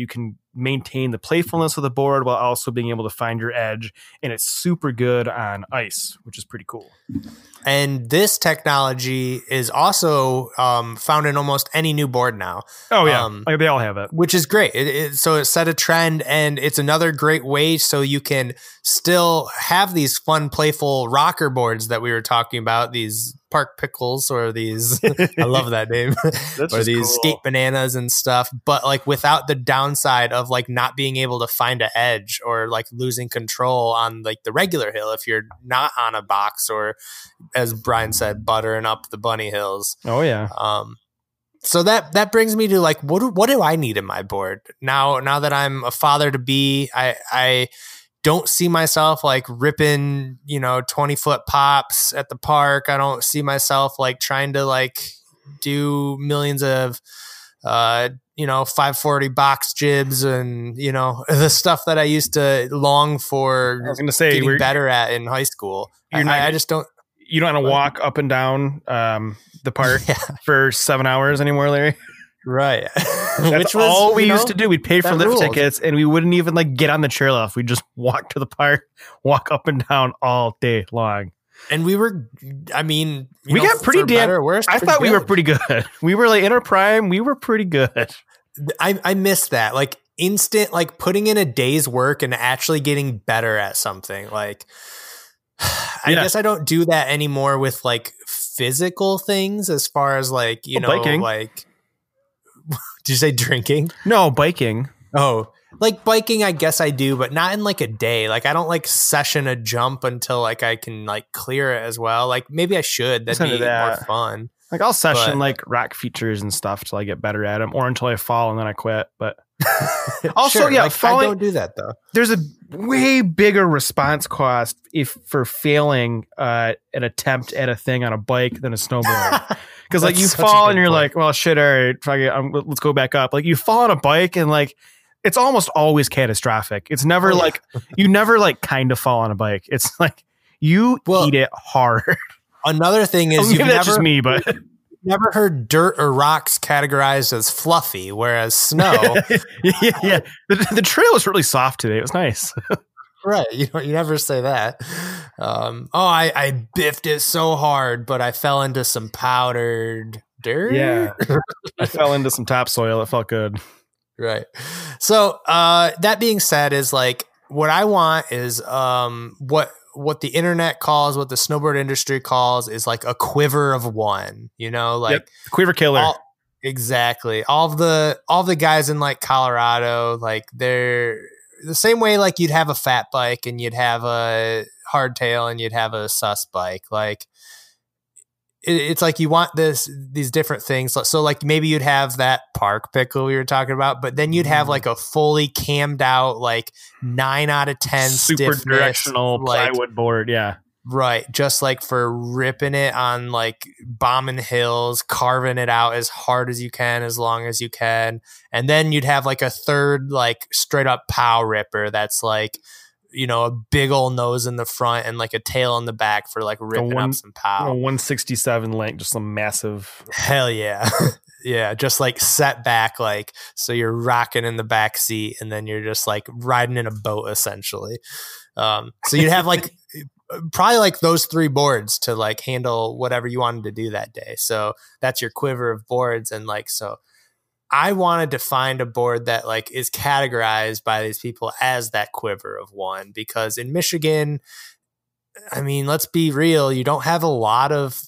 maintain the playfulness of the board while also being able to find your edge. And it's super good on ice, which is pretty cool. And this technology is also found in almost any new board now. Oh, yeah. They all have it. Which is great. So it set a trend, and it's another great way so you can still have these fun, playful rocker boards that we were talking about, these Park Pickles or these, I love that name, or these cool Skate Bananas and stuff, but like without the downside of like not being able to find an edge or like losing control on like the regular hill if you're not on a box, or as Brian said, buttering up the bunny hills. Oh yeah. So that brings me to like, what do I need in my board now that I'm a father to be? I don't see myself like ripping, 20-foot pops at the park. I don't see myself like trying to like do millions of, 540 box jibs and, the stuff that I used to long for. I was going to say, getting better at in high school. I just don't. You don't want to walk up and down the park for 7 hours anymore, Larry. Right. That's all we used to do. We'd pay for lift tickets and we wouldn't even like get on the chairlift. We'd just walk to the park, walk up and down all day long. And we were, we got pretty damn, I thought we were pretty good. We were like in our prime. We were pretty good. I miss that. Like instant, like putting in a day's work and actually getting better at something. Like, I guess I don't do that anymore with like physical things as far as like, biking. Like, did you say drinking? No, biking. Oh, like biking, I guess I do, but not in like a day. Like I don't like session a jump until like I can like clear it as well. Like maybe I should. That'd be more fun. Like I'll session like rack features and stuff till I get better at them, or until I fall and then I quit. But also, sure, yeah, like, falling, I don't do that though. There's a way bigger response cost for failing an attempt at a thing on a bike than a snowboard. Because like you fall and you're like, well, shit, all right, let's go back up. Like you fall on a bike and like it's almost always catastrophic. It's never like you never like kind of fall on a bike. It's like you eat it hard. Another thing is that's just me, but never heard dirt or rocks categorized as fluffy, whereas snow. yeah. The trail was really soft today. It was nice. Right. You never say that. I biffed it so hard, but I fell into some powdered dirt. Yeah. I fell into some topsoil. It felt good. Right. So that being said is like what I want is what the internet calls, what the snowboard industry calls is like a quiver of one, like quiver killer. Exactly. All the guys in like Colorado, like they're the same way, like you'd have a fat bike and you'd have a hardtail and you'd have a sus bike. Like it's like you want these different things. So like maybe you'd have that Park Pickle we were talking about, but then you'd have like a fully cammed out, like 9 out of 10 super stiffness, directional plywood board. Yeah. Right. Just like for ripping it on like bombing hills, carving it out as hard as you can, as long as you can. And then you'd have like a third, like straight up pow ripper. That's like, a big old nose in the front and like a tail in the back for like ripping up some pow. 167 length, just a massive. Hell yeah. Yeah. Just like set back, like, so you're rocking in the back seat and then you're just like riding in a boat essentially. So you'd have like, probably like those 3 boards to like handle whatever you wanted to do that day. So that's your quiver of boards. And like, so I wanted to find a board that like is categorized by these people as that quiver of one, because in Michigan, let's be real, you don't have a lot of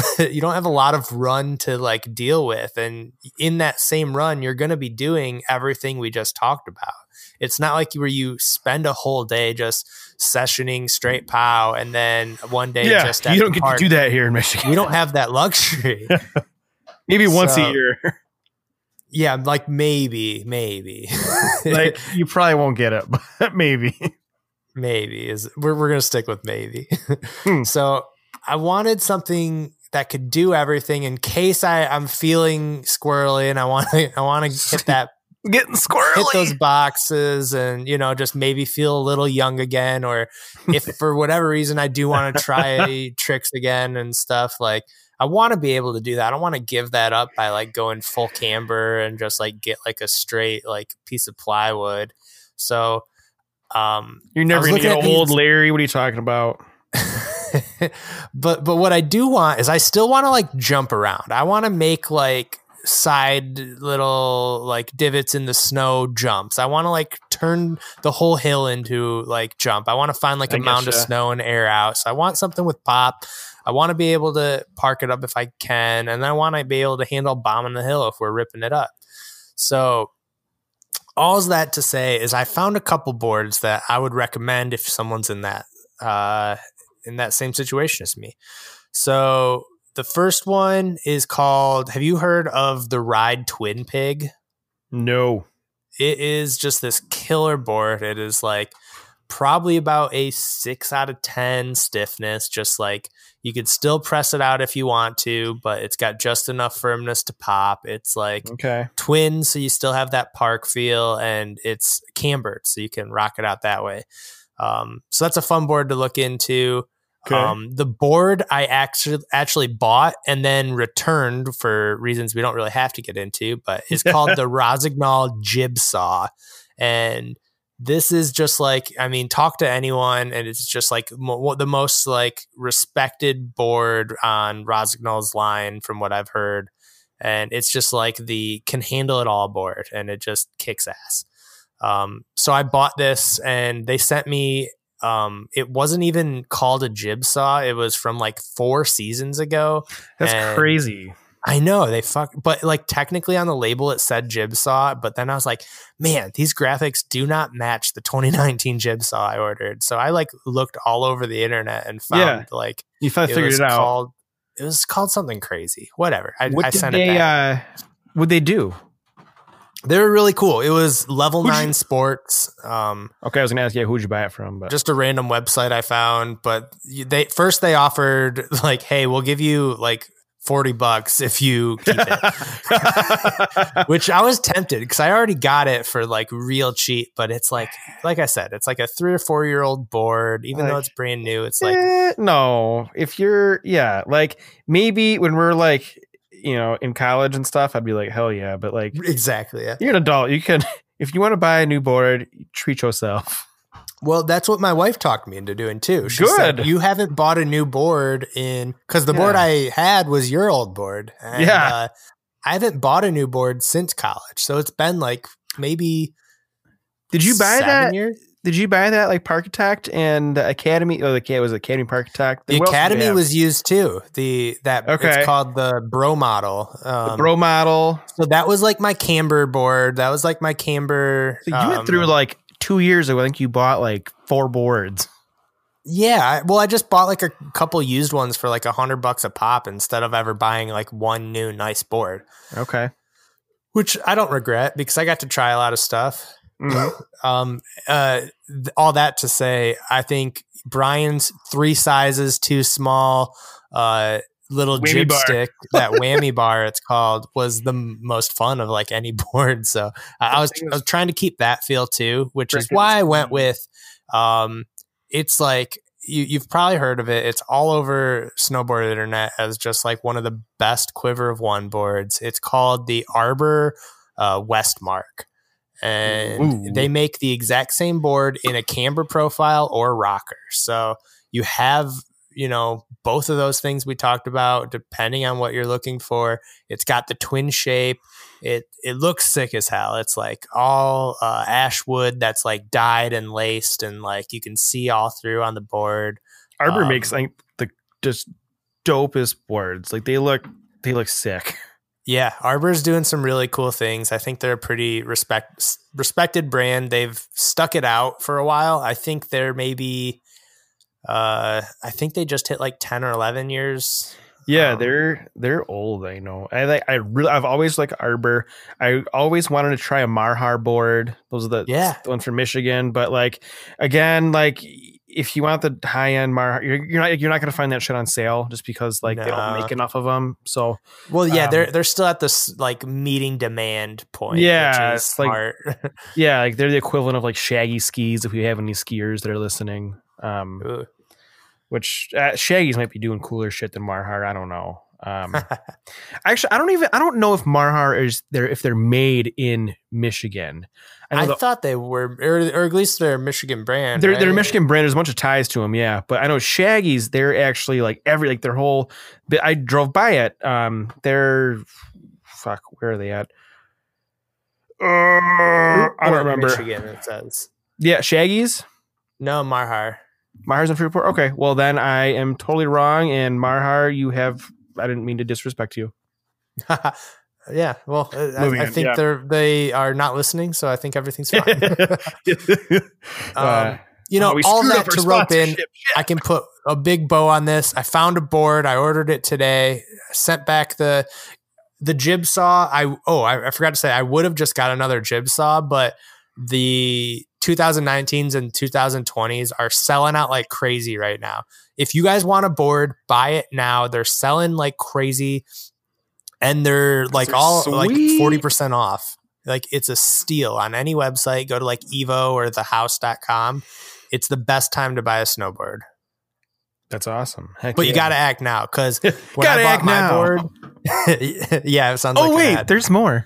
run to like deal with. And in that same run, you're going to be doing everything we just talked about. It's not like where you spend a whole day just sessioning straight pow and then one day just at you don't get to do that here in Michigan. We don't have that luxury. Maybe once a year. Yeah, like maybe. Like you probably won't get it, but maybe. Maybe we're gonna stick with maybe. So I wanted something that could do everything in case I'm feeling squirrely and I want to hit that. Getting squirrely. Hit those boxes and, just maybe feel a little young again. Or if for whatever reason I do want to try tricks again and stuff, like I want to be able to do that. I don't want to give that up by like going full camber and just like get like a straight like piece of plywood. So you're never gonna get old, Larry. What are you talking about? but what I do want is I still want to like jump around. I want to make like side little like divots in the snow jumps. I want to like turn the whole hill into like jump. I want to find like a mound of snow and air out. So I want something with pop. I want to be able to park it up if I can, and I want to be able to handle bombing the hill if we're ripping it up. So all that to say is I found a couple boards that I would recommend if someone's in that same situation as me. So the first one is called, have you heard of the Ride Twin Pig? No. It is just this killer board. It is like probably about a 6 out of 10 stiffness. Just like you could still press it out if you want to, but it's got just enough firmness to pop. It's like twin, so you still have that park feel, and it's cambered, so you can rock it out that way. So that's a fun board to look into. The board I actually bought and then returned for reasons we don't really have to get into, but it's called the Rossignol Jib Saw. And this is just like, I mean, talk to anyone, and it's just like the most like respected board on Rossignol's line from what I've heard. And it's just like the can handle it all board, and it just kicks ass. So I bought this, and they sent me, it wasn't even called a jib saw. It was from like 4 seasons ago. That's crazy. I know but like technically on the label it said jib saw, but then I was like, man, these graphics do not match the 2019 jib saw I ordered. So I like looked all over the internet and found like you figured it out. It was called something crazy. Whatever. I sent it back. What'd they do? They were really cool. It was Level 9 Sports. Okay, I was gonna ask, who'd you buy it from? But just a random website I found. But they offered like, hey, we'll give you like $40 if you keep it. Which I was tempted because I already got it for like real cheap. But it's like I said, it's like a 3 or 4 year old board. Even though it's brand new, it's like no. If you're like maybe when we're like, in college and stuff, I'd be like, hell yeah. But like, exactly. Yeah. You're an adult. You can, if you want to buy a new board, treat yourself. Well, that's what my wife talked me into doing too. She said, you haven't bought a new board because the board I had was your old board. And, I haven't bought a new board since college. So it's been like maybe. Did you buy 7 years? Did you buy that like Parkitect and Academy? Oh, was Academy Parkitect? The Academy was used too. It's called the Bro model. The Bro model. So that was like my camber board. That was like my camber. So you went through like 2 years ago. I think you bought like 4 boards. Yeah. I just bought like a couple used ones for like $100 a pop instead of ever buying like one new nice board. Okay. Which I don't regret because I got to try a lot of stuff. Mm-hmm. All that to say, I think Brian's 3 sizes too small little whammy jib bar. stick, that whammy bar it's called, was the most fun of like any board. So I was trying to keep that feel too, which is why I went with it's like you've probably heard of it. It's all over snowboard internet as just like one of the best quiver of one boards. It's called the Arbor Westmark. And they make the exact same board in a camber profile or rocker. So you have, both of those things we talked about, depending on what you're looking for. It's got the twin shape. It looks sick as hell. It's like all ash wood that's like dyed and laced, and like you can see all through on the board. Arbor makes like the just dopest boards. Like they look sick. Yeah, Arbor's doing some really cool things. I think they're a pretty respected brand. They've stuck it out for a while. I think they're maybe, I think they just hit like 10 or 11 years. Yeah, they're old. I know. I've always liked Arbor. I always wanted to try a Marhar board. Those are the ones from Michigan. But like again, like if you want the high end Marhar, you're not going to find that shit on sale just because like they don't make enough of them. So they're still at this like meeting demand point. Yeah, which is smart. Like yeah, like they're the equivalent of like Shaggy skis. If we have any skiers that are listening, which Shaggy's might be doing cooler shit than Marhar. I don't know. Actually, I don't know if Marhar is there, if they're made in Michigan. I thought they were, or at least they're a Michigan brand. They're right? a Michigan brand. There's a bunch of ties to them, yeah. But I know Shaggy's. They're actually like their whole. I drove by it. They're where are they at? I don't remember. Michigan, it says. Yeah, Shaggy's. No, Marhar. Marhar's in Freeport. Okay, well then I am totally wrong. And Marhar, I didn't mean to disrespect you. Yeah, well, I think they are not listening, so I think everything's fine. All that to rope in, I can put a big bow on this. I found a board. I ordered it today. Sent back the jib saw. I forgot to say I would have just got another jib saw, but the 2019s and 2020s are selling out like crazy right now. If you guys want a board, buy it now. They're selling like crazy. And they're like like 40% off. Like it's a steal on any website. Go to like Evo or thehouse.com. It's the best time to buy a snowboard. That's awesome. But you got to act now because when I bought my board, yeah, it sounds like an ad. There's more.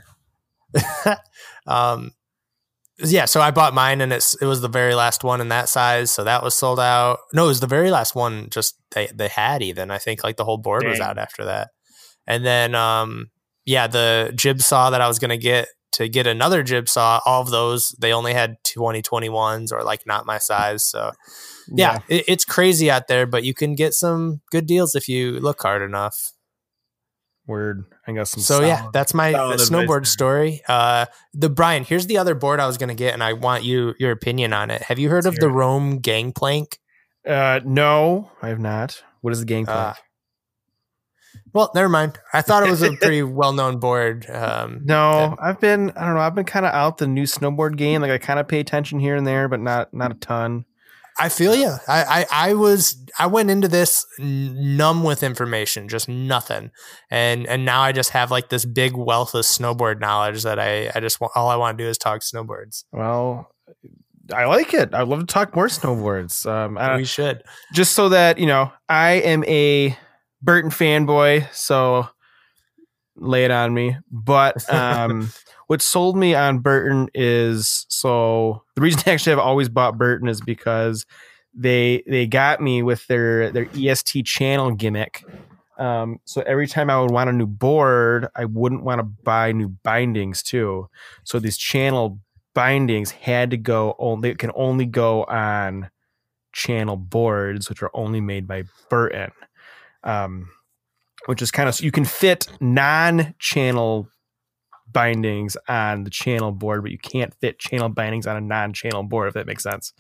Yeah, so I bought mine and it was the very last one in that size, so that was sold out. No, it was the very last one. Just they had even. I think like the whole board was out after that. And then, the jib saw that I was going to get another jib saw, all of those, they only had 2021s or like not my size. So yeah. It's crazy out there, but you can get some good deals if you look hard enough. Word. I got some. So yeah, that's my snowboard story. Brian, here's the other board I was going to get and I want your opinion on it. Have you heard of the Rome Gangplank? No, I have not. What is the Gangplank? Well, never mind. I thought it was a pretty well-known board. I've been kind of out the new snowboard game. Like I kind of pay attention here and there, but not a ton. I feel you. I went into this numb with information, just nothing. And now I just have like this big wealth of snowboard knowledge that all I want to do is talk snowboards. Well, I like it. I'd love to talk more snowboards. We should. Just so that, I am a Burton fanboy, so lay it on me. But what sold me on Burton is, so the reason actually I've always bought Burton is because they got me with their EST channel gimmick. So every time I would want a new board, I wouldn't want to buy new bindings too. So these channel bindings had to can only go on channel boards, which are only made by Burton. Which is kind of, you can fit non-channel bindings on the channel board, but you can't fit channel bindings on a non-channel board, if that makes sense.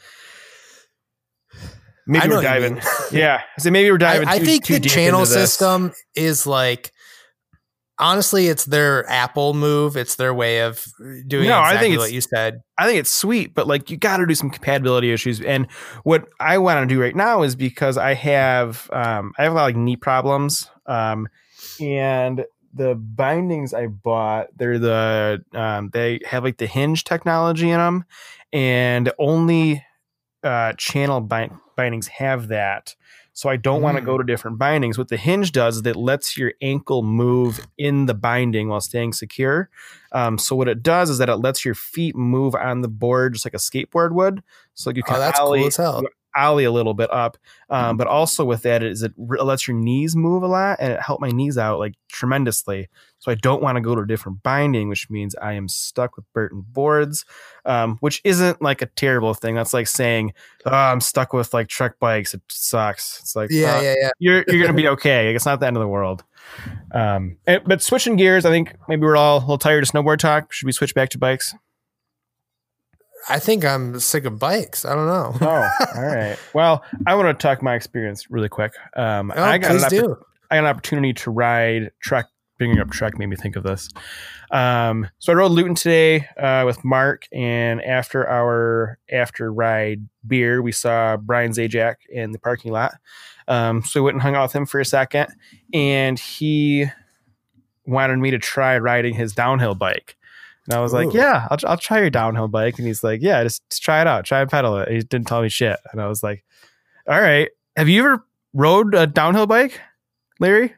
Maybe we're diving. Yeah. So maybe we're diving. I think the channel system is like, honestly, it's their Apple move. It's their way of doing exactly what you said. I think it's sweet, but like you got to do some compatibility issues. And what I want to do right now is because I have a lot of like knee problems, and the bindings I bought, they're they have like the hinge technology in them, and only channel bindings have that. So I don't want to go to different bindings. What the hinge does is it lets your ankle move in the binding while staying secure. So what it does is that it lets your feet move on the board just like a skateboard would. So you can ollie a little bit up. But also with that is it lets your knees move a lot, and it helped my knees out like tremendously. So I don't want to go to a different binding, which means I am stuck with Burton boards, which isn't like a terrible thing. That's like saying, I'm stuck with like Trek bikes. It sucks. It's like, yeah. You're going to be okay. Like, it's not the end of the world. But switching gears, I think maybe we're all a little tired of snowboard talk. Should we switch back to bikes? I think I'm sick of bikes. I don't know. Oh, all right. Well, I want to talk my experience really quick. I got an opportunity to ride Trek. Bringing up Trek made me think of this. So I rode Luton today with Mark, and after our ride beer, we saw Brian Zajac in the parking lot. So we went and hung out with him for a second, and he wanted me to try riding his downhill bike. And I was like, yeah, I'll try your downhill bike. And he's like, yeah, just try it out. Try and pedal it. He didn't tell me shit. And I was like, all right. Have you ever rode a downhill bike, Larry?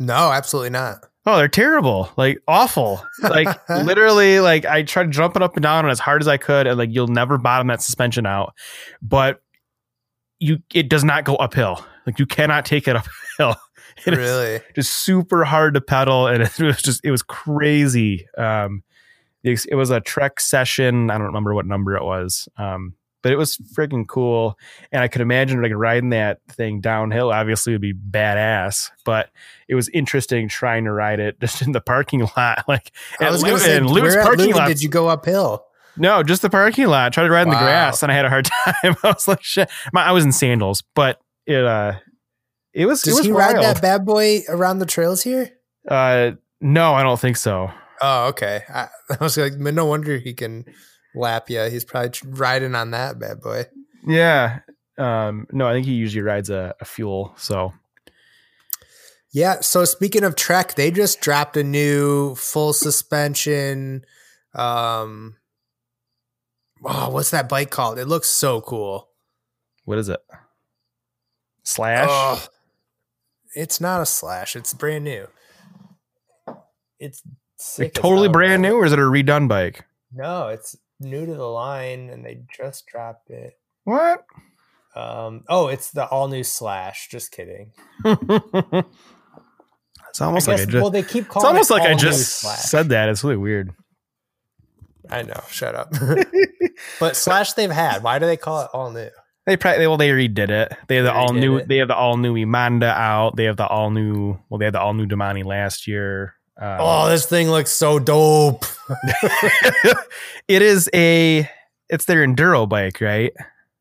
No, absolutely not. Oh, they're terrible. Like awful. Like literally, like I tried jumping up and down as hard as I could, and like you'll never bottom that suspension out. But it does not go uphill. Like you cannot take it uphill. It really? Just super hard to pedal, and it was crazy. It was a Trek session. I don't remember what number it was. But it was freaking cool. And I could imagine like riding that thing downhill obviously would be badass, but it was interesting trying to ride it just in the parking lot. Like I was going to say, where at Luton did you go uphill? No, just the parking lot. I tried to ride in the grass and I had a hard time. I was like, shit. I was in sandals, but it was Does he wild. ride that bad boy around the trails here? No, I don't think so. Oh, okay. I was like, no wonder he can lap you. He's probably riding on that bad boy. Yeah. No, I think he usually rides a fuel. So yeah. So speaking of Trek, they just dropped a new full suspension. What's that bike called? It looks so cool. What is it? Slash? Oh, it's not a Slash. It's brand new. It's sick. Like totally brand new, or is it a redone bike? No, it's new to the line, and they just dropped it. What? It's the all new Slash. Just kidding. It's almost like they keep calling. It's almost like I just said that. It's really weird. I know. Shut up. But Slash they've had. Why do they call it all new? They redid it. They have the all new. They have the all new Imanda out. They have the all new. Well, they had the all new Damani last year. This thing looks so dope. It's their enduro bike, right?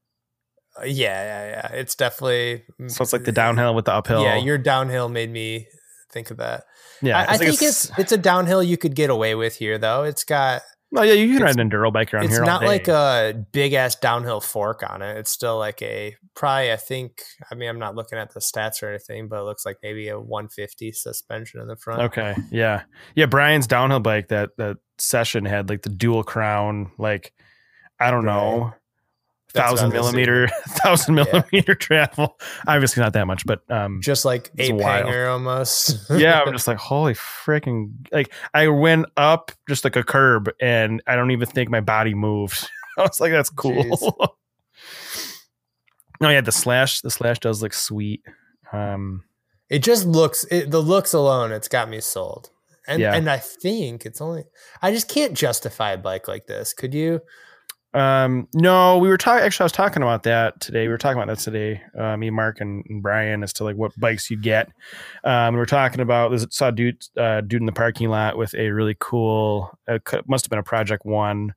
Yeah. It's definitely. So it's like the downhill with the uphill. Yeah, your downhill made me think of that. Yeah, I think it's a downhill you could get away with here, though. It's got. Oh yeah, you can ride an enduro bike around here. It's not like a big ass downhill fork on it. It's still like I'm not looking at the stats or anything, but it looks like maybe a 150 suspension in the front. Okay, yeah. Brian's downhill bike that session had like the dual crown, like I don't know, 1,000 millimeter travel. Obviously not that much, but just like ape hanger almost. Yeah, I'm just like, holy freaking! Like I went up just like a curb, and I don't even think my body moved. I was like, that's cool. No, yeah, the slash does look sweet. It just looks the looks alone, it's got me sold. And I think I just can't justify a bike like this. Could you? No, we were talking. Actually, I was talking about that today. Me, Mark, and Brian, as to like what bikes you'd get. We were talking about. Saw a dude in the parking lot with a really cool. Must have been a Project One.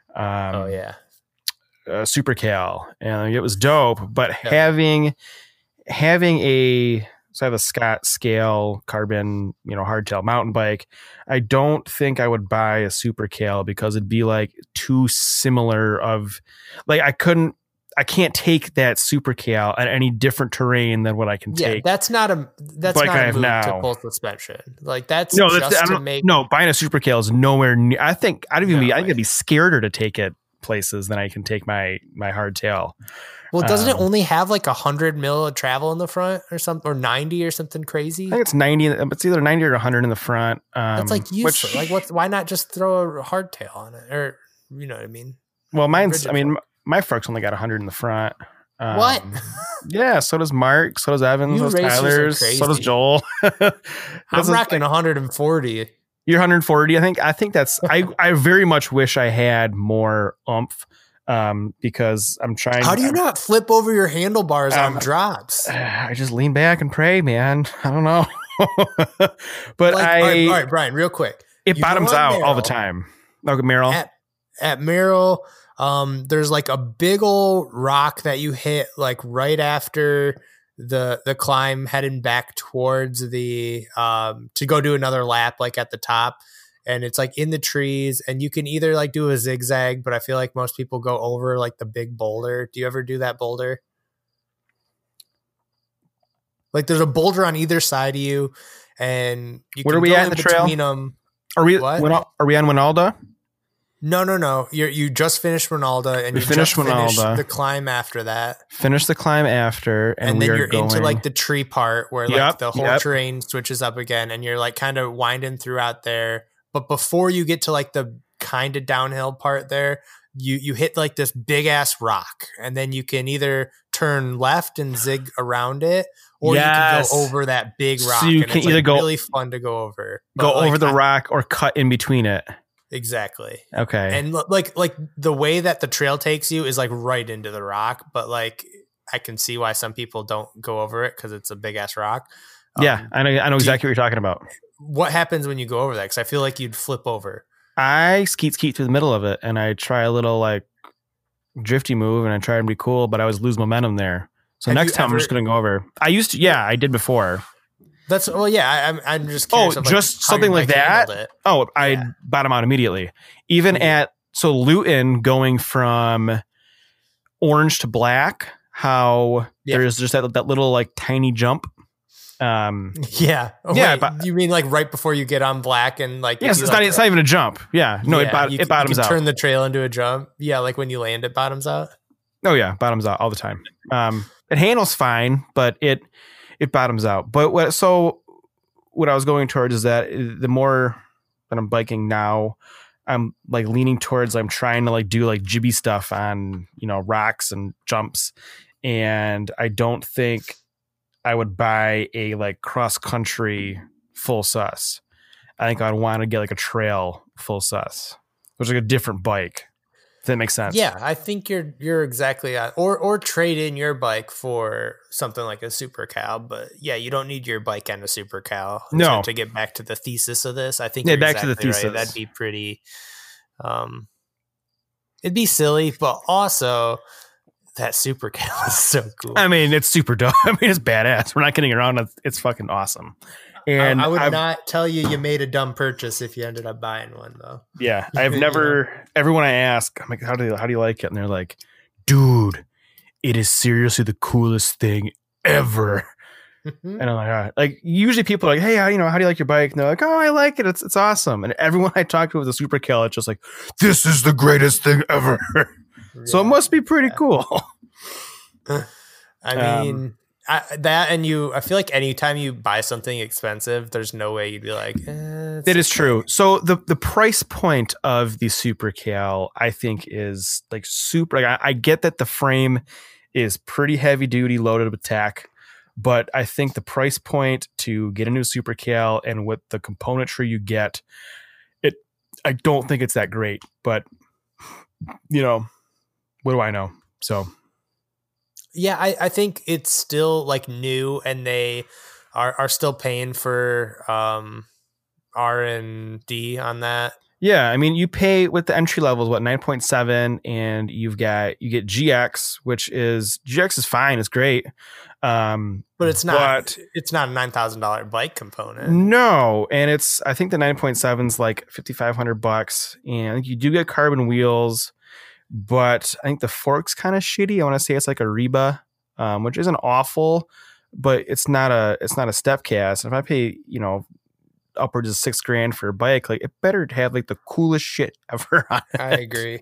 Super Cal, and it was dope. But having a So I have a Scott Scale carbon, hardtail mountain bike. I don't think I would buy a Super Cal because it'd be like too similar of like, I can't take that Super Cal at any different terrain than what I can take. That's not a move to full suspension. Like buying a Super Cal is nowhere near. I think I'd be scareder to take it places than I can take my hardtail. Well, doesn't it only have like 100 mil of travel in the front or something, or 90 or something crazy? I think it's 90. It's either 90 or 100 in the front. That's like useless. Why not just throw a hardtail on it? Or you know what I mean? Well, my fork's only got 100 in the front. What? Yeah, so does Mark, so does Evans, so does Tyler's, so does Joel. I'm rocking 140. You're 140. I think that's. I very much wish I had more oomph. Because I'm trying. How do you not flip over your handlebars on drops? I just lean back and pray, man. I don't know. But all right, Brian, real quick. It bottoms out all the time. Okay, Merrill. At Merrill, there's like a big old rock that you hit like right after the climb, heading back towards the to go do another lap, like at the top. And it's like in the trees, and you can either like do a zigzag, but I feel like most people go over like the big boulder. Do you ever do that boulder? Like there's a boulder on either side of you, and you Where can are we go at in the trail? between them. Are we on Winalda? No. You just finished Ronaldo, and we finished Ronaldo. The climb after that. Finish the climb after, and then we you're going into like the tree part where like the whole yep. terrain switches up again, and you're like kind of winding throughout there. But before you get to like the kind of downhill part there, you hit like this big ass rock, and then you can either turn left and zig around it, or you can go over that big rock. So you and can it's either like go really fun to go over. Go over the rock or cut in between it. Exactly. Okay. And like the way that the trail takes you is like right into the rock, but like I can see why some people don't go over it because it's a big ass rock. Yeah, I know exactly what you're talking about. What happens when you go over that? Because I feel like you'd flip over. I skeet through the middle of it, and I try a little like drifty move, and I try and be cool, but I always lose momentum there. So next time I'm just going to go over. I used to, I did before. That's I'm just curious. Just something like that. I bottom out immediately. Even at Luton going from orange to black, how there's just that little like tiny jump. You mean like right before you get on black and like it's not even a jump. It bottoms out. Turn the trail into a jump. Like when you land, it bottoms out. Oh yeah, bottoms out all the time. It handles fine, but it bottoms out. But what I was going towards is that the more that I'm biking now, I'm like leaning towards, I'm trying to like do like jibby stuff on, rocks and jumps. And I don't think I would buy a like cross country full sus. I think I'd want to get like a trail full sus, which is like a different bike. If that makes sense. Yeah, I think you're exactly on. Or trade in your bike for something like a Super Cal. But yeah, you don't need your bike and a Super Cal. No. To get back to the thesis of this, I think back to the thesis. Right. That'd be pretty. It'd be silly, but also that Super Cal is so cool. I mean, it's super dope. I mean, it's badass. We're not kidding around. It's fucking awesome. And I would not tell you made a dumb purchase if you ended up buying one, though. Yeah, I've never. Everyone I ask, I'm like, how do you like it? And they're like, dude, it is seriously the coolest thing ever. And I'm like, all right. Like usually people are like, hey, how do you like your bike? And they're like, oh, I like it. It's awesome. And everyone I talk to with a Super Cal, it's just like, this is the greatest thing ever. So it must be pretty cool. I mean. I feel like anytime you buy something expensive, there's no way you'd be like, that is true. So the price point of the Super Cal, I think, is like super. Like I get that the frame is pretty heavy duty, loaded with tech, but I think the price point to get a new Super Cal and with the componentry you get, I don't think it's that great. But what do I know? So. Yeah, I think it's still like new, and they are still paying for R&D on that. Yeah, I mean, you pay with the entry level is what 9.7, and you get GX, which is fine, it's great, but it's not a $9,000 bike component. No, and I think the 9.7 is like $5,500, and you do get carbon wheels. But I think the fork's kind of shitty. I want to say it's like a Reba, which isn't awful, but it's not a step cast. And if I pay, upwards of $6,000 for a bike, like it better have like the coolest shit ever on it. I agree.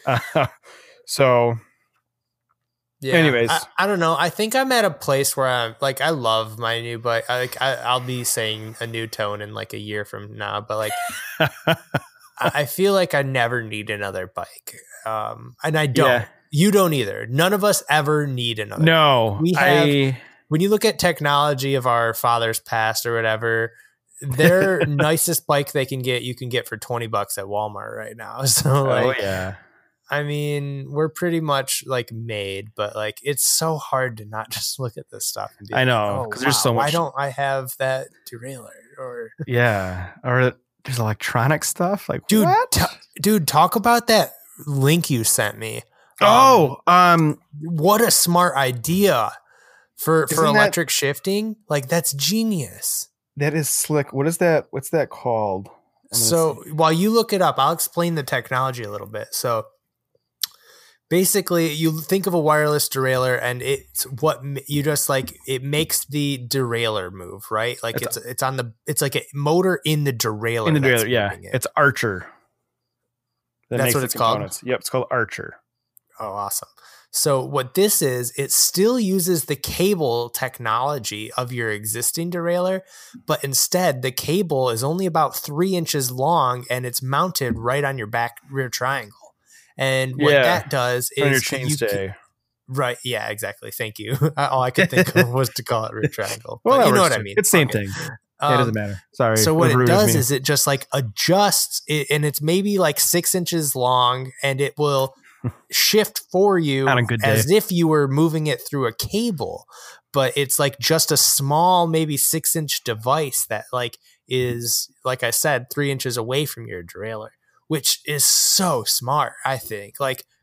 So yeah, anyways, I don't know. I think I'm at a place where I'm like, I love my new bike. I'll be saying a new tone in like a year from now, but like, I feel like I never need another bike. And I don't. Yeah. You don't either. None of us ever need another. No, bike. When you look at technology of our fathers past or whatever, their nicest bike they can get, you can get for $20 at Walmart right now. So like, yeah. I mean, we're pretty much like made, but like it's so hard to not just look at this stuff and be I know, because there's so much. Why don't I have that derailleur? Or there's electronic stuff. Like, dude, what? Dude, talk about that link you sent me. What a smart idea for electric shifting. Like, that's genius. That is slick. What is that? What's that called? So while you look it up, I'll explain the technology a little bit. So basically, you think of a wireless derailleur, and it's what you just like. It makes the derailleur move, right? Like it's like a motor in the derailleur. Yeah, it's Archer. That's what it's called? Yep, it's called Archer. Oh, awesome. So what this is, it still uses the cable technology of your existing derailleur, but instead the cable is only about 3 inches long and it's mounted right on your back rear triangle. And what that does is on your chainstay. Right. Yeah, exactly. Thank you. All I could think of was to call it rear triangle. Well, you know what I mean. It's the same thing. It doesn't matter. Sorry. So what it does is it just like adjusts it, and it's maybe like 6 inches long, and it will shift for you as if you were moving it through a cable, but it's like just a small, maybe 6-inch device that like is, like I said, 3 inches away from your derailleur, which is so smart. I think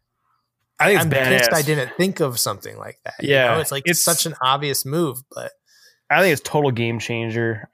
I'm pissed I didn't think of something like that. Yeah. You know? It's such an obvious move, but I think it's total game changer.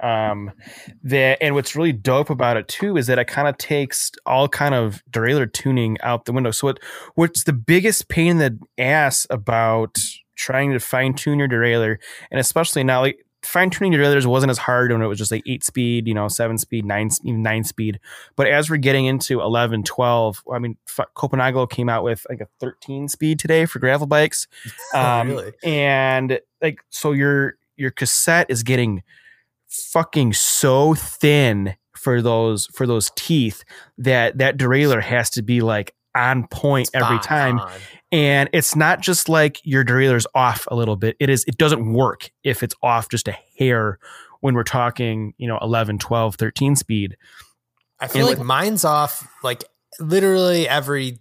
And what's really dope about it too is that it kind of takes all kind of derailleur tuning out the window. So what's the biggest pain in the ass about trying to fine tune your derailleur, and especially now, like fine tuning your derailleurs wasn't as hard when it was just like 8-speed, 7-speed, 9-speed. But as we're getting into 11, 12, I mean, Copenhagen came out with like a 13-speed today for gravel bikes. Really? And like, so your cassette is getting fucking so thin for those teeth that derailleur has to be like on point every time. And it's not just like your derailleur's off a little bit. It doesn't work if it's off just a hair when we're talking, 11, 12, 13 speed. I feel like mine's off like literally every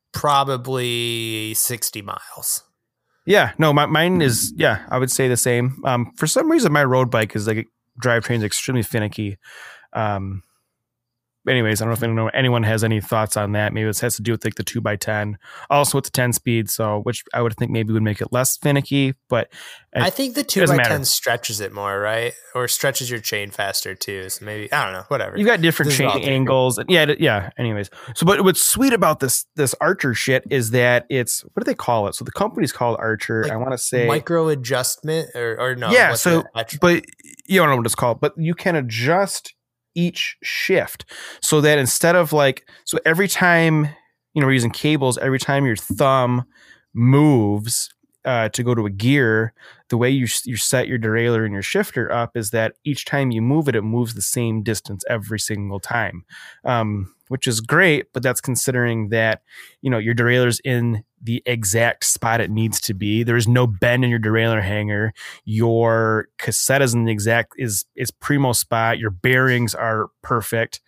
probably 60 miles. Yeah, no, mine is, I would say the same. For some reason, my road bike is like drivetrain's extremely finicky. Anyways, I don't know if anyone has any thoughts on that. Maybe it has to do with like the 2x10, also with the 10 speed. So, which I would think maybe would make it less finicky, but I think the 2x10 stretches it more, right? Or stretches your chain faster too. So maybe, I don't know, whatever. You've got different chain angles. Yeah. Anyways. So, but what's sweet about this Archer shit is that it's, what do they call it? So the company's called Archer. Like I want to say micro adjustment or no. Yeah. So, but you don't know what it's called, but you can adjust each shift so that instead of so every time, we're using cables, every time your thumb moves to go to a gear, the way you set your derailleur and your shifter up is that each time you move it moves the same distance every single time, which is great. But that's considering that, your derailleur's in the exact spot it needs to be. There's no bend in your derailleur hanger. Your cassette is in the exact is primo spot. Your bearings are perfect.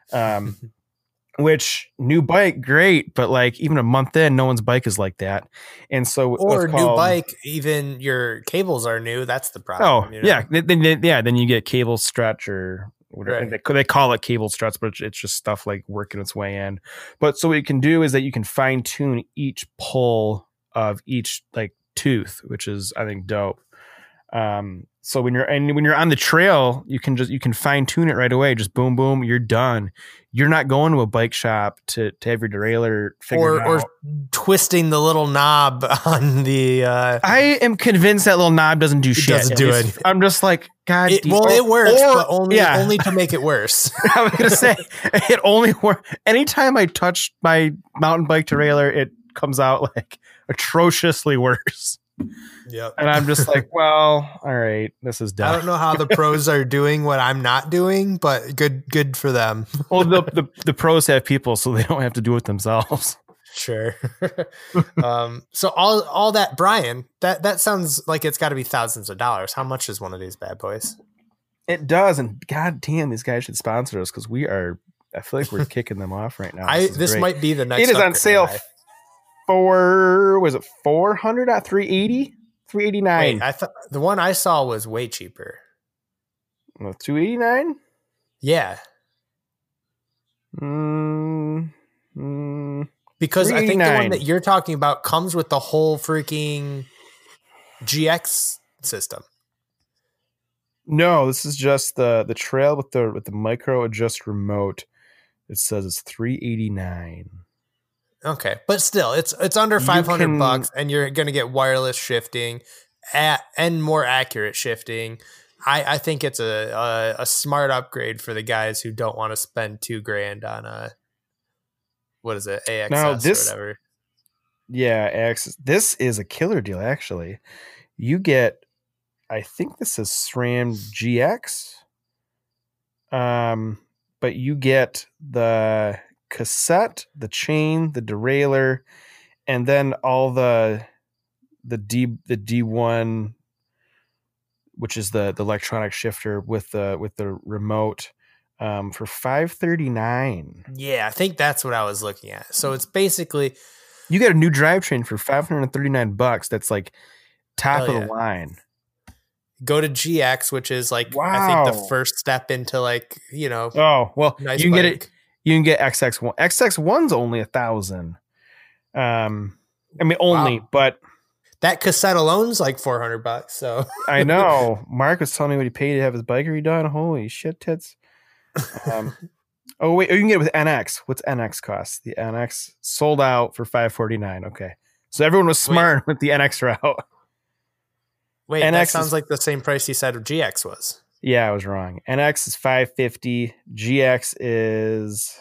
Which new bike, great, but like even a month in, no one's bike is like that. And so, or new bike, even your cables are new. That's the problem. Yeah, then you get cable stretch or whatever. Right. They call it cable struts, but it's just stuff like working its way in. But so what you can do is that you can fine tune each pull of each like tooth, which is I think dope. So when you're on the trail, you can fine tune it right away. Just boom, boom, you're done. You're not going to a bike shop to have your derailleur figured out. Or twisting the little knob on the. I am convinced that little knob doesn't do shit. Doesn't do anything. I'm just like, God. It works, but only to make it worse. I was gonna say it only works. Anytime I touch my mountain bike derailleur, it comes out like atrociously worse. Yep. And I'm just like, well, all right, this is dumb. I don't know how the pros are doing what I'm not doing, but good for them. Well, the pros have people, so they don't have to do it themselves. Sure. So all that, Brian, that sounds like it's got to be thousands of dollars. How much is one of these bad boys? It does, and god damn, these guys should sponsor us because I feel like we're kicking them off right now. This might be the next. It is on sale. Was it 400 at 380? 389. Wait, I thought the one I saw was way cheaper. 289? Yeah. Because I think the one that you're talking about comes with the whole freaking GX system. No, this is just the trail with the micro adjust remote. It says it's 389. Okay, but still, it's under $500, and you're going to get wireless shifting and more accurate shifting. I think it's a smart upgrade for the guys who don't want to spend $2,000 on a what is it? AXS now or whatever. Yeah, AXS. This is a killer deal, actually. You get, I think this is SRAM GX. But you get the cassette, the chain, the derailleur, and then all the D1, which is the electronic shifter with the remote, for $539. Yeah, I think that's what I was looking at. So it's basically you get a new drivetrain for $539. That's like top of the line. Go to GX, which is like wow. I think the first step into like, you know. Oh, well, nice you can bike. get it. You can get XX1. XX1's only $1,000. I mean, only, wow. But that cassette alone's like $400. So I know. Mark was telling me what he paid to have his bike redone. Holy shit, tits. Oh wait, you can get it with NX. What's NX cost? The NX sold out for $549. Okay, so everyone was smart with the NX route. Wait, NX that sounds like the same price you said GX was. Yeah, I was wrong. NX is $550. GX is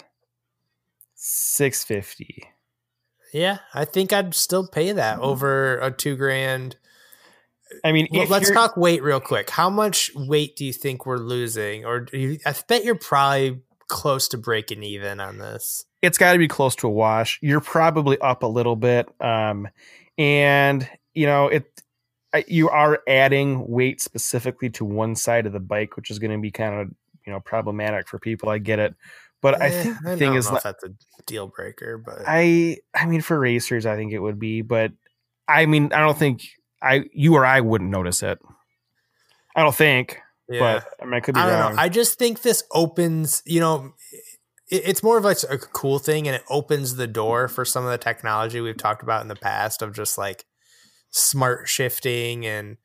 $650. Yeah, I think I'd still pay that over a $2,000. I mean, let's talk weight real quick. How much weight do you think we're losing? Or I bet you're probably close to breaking even on this. It's got to be close to a wash. You're probably up a little bit, and you know you are adding weight specifically to one side of the bike, which is going to be kind of problematic for people. I get it, but I think the thing is that's a deal breaker. But I mean, for racers, I think it would be. But I mean, I don't think you or I wouldn't notice it. I don't think. Yeah. But I mean, I could be wrong. Know. I just think this opens. It's more of like a cool thing, and it opens the door for some of the technology we've talked about in the past of just like smart shifting and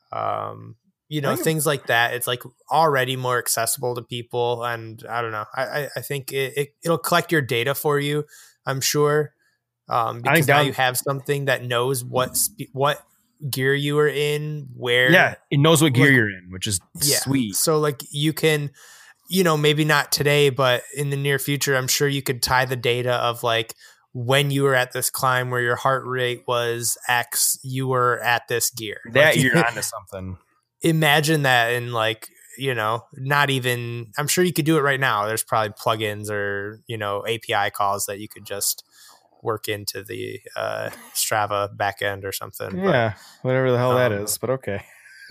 things like that. It's like already more accessible to people, and I don't know. I think it'll collect your data for you, I'm sure, because now you have something that knows what gear you are in, where. Yeah, it knows what gear you're in, which is sweet. So like you can, maybe not today, but in the near future, I'm sure you could tie the data of like when you were at this climb where your heart rate was X, you were at this gear. That you're onto something. Imagine that in like, not even, I'm sure you could do it right now. There's probably plugins or, API calls that you could just work into the Strava backend or something. Yeah, whatever the hell that is, but okay.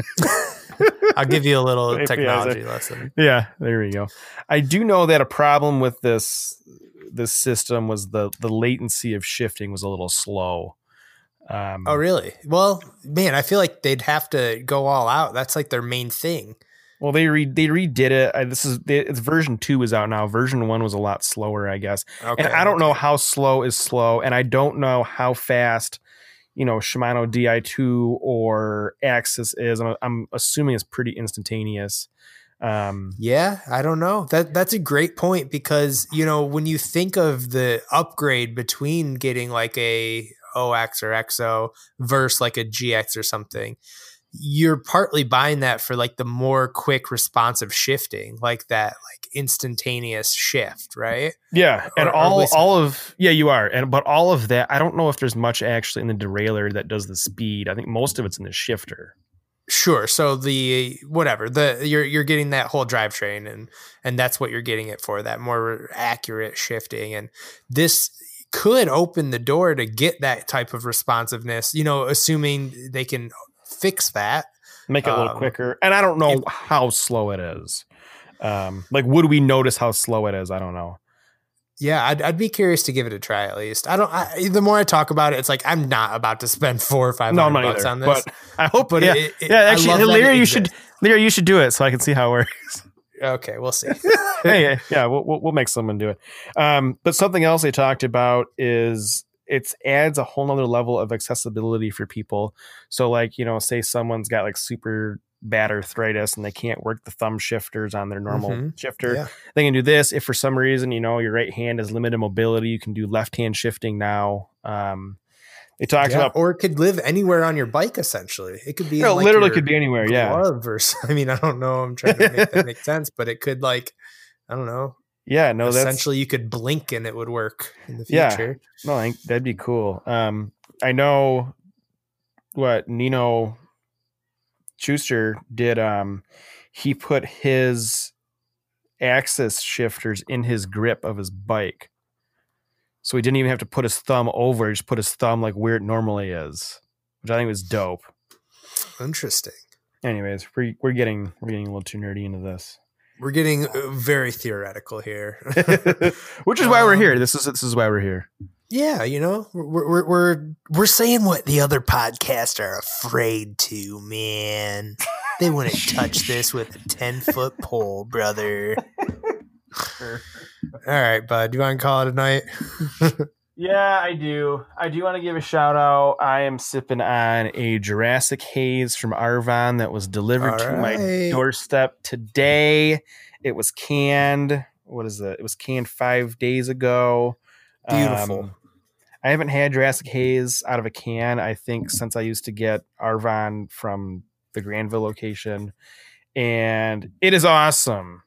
I'll give you a little technology lesson. Yeah, there we go. I do know that a problem with this system was the latency of shifting was a little slow. Oh, really? Well, man, I feel like they'd have to go all out. That's like their main thing. Well, they redid it. It's version 2 is out now. Version 1 was a lot slower, I guess. Okay, and I don't know how slow is slow, and I don't know how fast, Shimano Di2 or Axis is. I'm assuming it's pretty instantaneous. Yeah, I don't know. That's a great point because, when you think of the upgrade between getting like a OX or XO versus like a GX or something, you're partly buying that for like the more quick responsive shifting, like that, like instantaneous shift, right? Yeah. And you are. But all of that, I don't know if there's much actually in the derailleur that does the speed. I think most of it's in the shifter. Sure. So you're getting that whole drivetrain and that's what you're getting it for, that more accurate shifting. And this could open the door to get that type of responsiveness, assuming they can fix that, make it a little quicker. And I don't know how slow it is. Like, would we notice how slow it is? I don't know. Yeah, I'd be curious to give it a try at least. The more I talk about it, it's like I'm not about to spend $400 or $500 on this. But I hope. But actually, Larry, you should do it so I can see how it works. Okay, we'll see. Yeah, we'll make someone do it. But something else they talked about is it adds a whole nother level of accessibility for people. So like, say someone's got like super bad arthritis and they can't work the thumb shifters on their normal shifter. Yeah. They can do this. If for some reason, your right hand has limited mobility, you can do left hand shifting now. They talked about, or it could live anywhere on your bike. Essentially, it could be literally could be anywhere. Yeah. I don't know. I'm trying to make that make sense, but it could I don't know, Yeah, no, essentially you could blink and it would work in the future. Yeah, no, I think that'd be cool. I know what Nino Schuster did. He put his axis shifters in his grip of his bike, so he didn't even have to put his thumb over. He just put his thumb like where it normally is, which I think was dope. Interesting. Anyways, we're getting a little too nerdy into this. We're getting very theoretical here, which is why we're here. This is why we're here. Yeah, you know, we're saying what the other podcasts are afraid to, man. They wouldn't touch this with a 10-foot pole, brother. All right, bud. Do you want to call it a night? Yeah, I do. I do want to give a shout out. I am sipping on a Jurassic Haze from Arvon that was delivered to my doorstep today. It was canned. What is it? It was canned 5 days ago. Beautiful. I haven't had Jurassic Haze out of a can, I think, since I used to get Arvon from the Granville location. And it is awesome.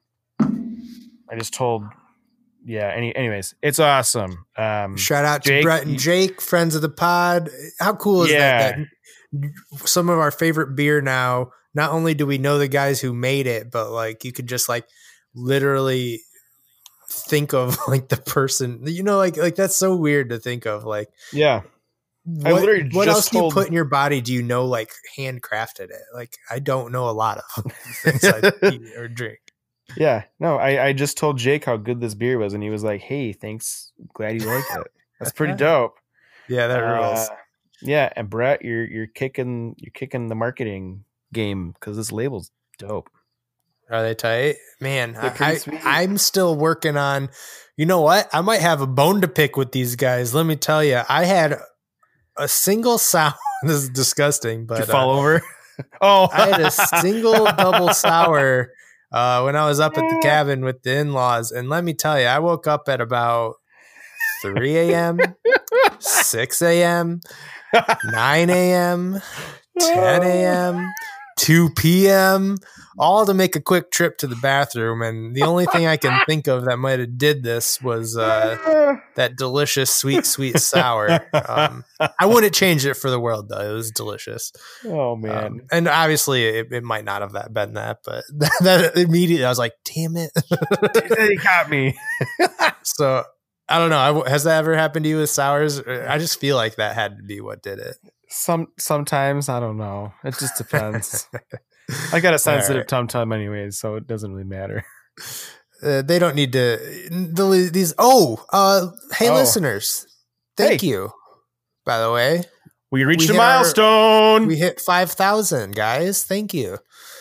I just told... Yeah. Anyways, it's awesome. Shout out to Brett and Jake, friends of the pod. How cool is that some of our favorite beer now, not only do we know the guys who made it, but like you could just like literally think of like the person, you know, like that's so weird to think of. Like, yeah. What else do you put in your body? Do you know like handcrafted it? Like I don't know a lot of things I eat or drink. Yeah, no, I just told Jake how good this beer was, and he was like, "Hey, thanks, glad you like it." That's pretty dope. Yeah, that rules. Yeah, and Brett, you're kicking the marketing game because this label's dope. Are they tight, man? I'm still working on. You know what? I might have a bone to pick with these guys. Let me tell you, I had a single sour. This is disgusting, but did you fall over. Oh, I had a single double sour. When I was up at the cabin with the in-laws, and let me tell you, I woke up at about 3 a.m., 6 a.m., 9 a.m., 10 a.m., 2 p.m., all to make a quick trip to the bathroom. And the only thing I can think of that might have did this was that delicious sweet sour. I wouldn't change it for the world, though. It was delicious. Oh, man. And obviously it might not have been that, but that immediately I was like, damn it. He got me. So I don't know. Has that ever happened to you with sours? I just feel like that had to be what did it. Sometimes, I don't know. It just depends. I got a sensitive tum-tum anyways, so it doesn't really matter. They don't need to. Hey, listeners. Thank you, by the way. We reached a milestone. We hit 5,000, guys. Thank you.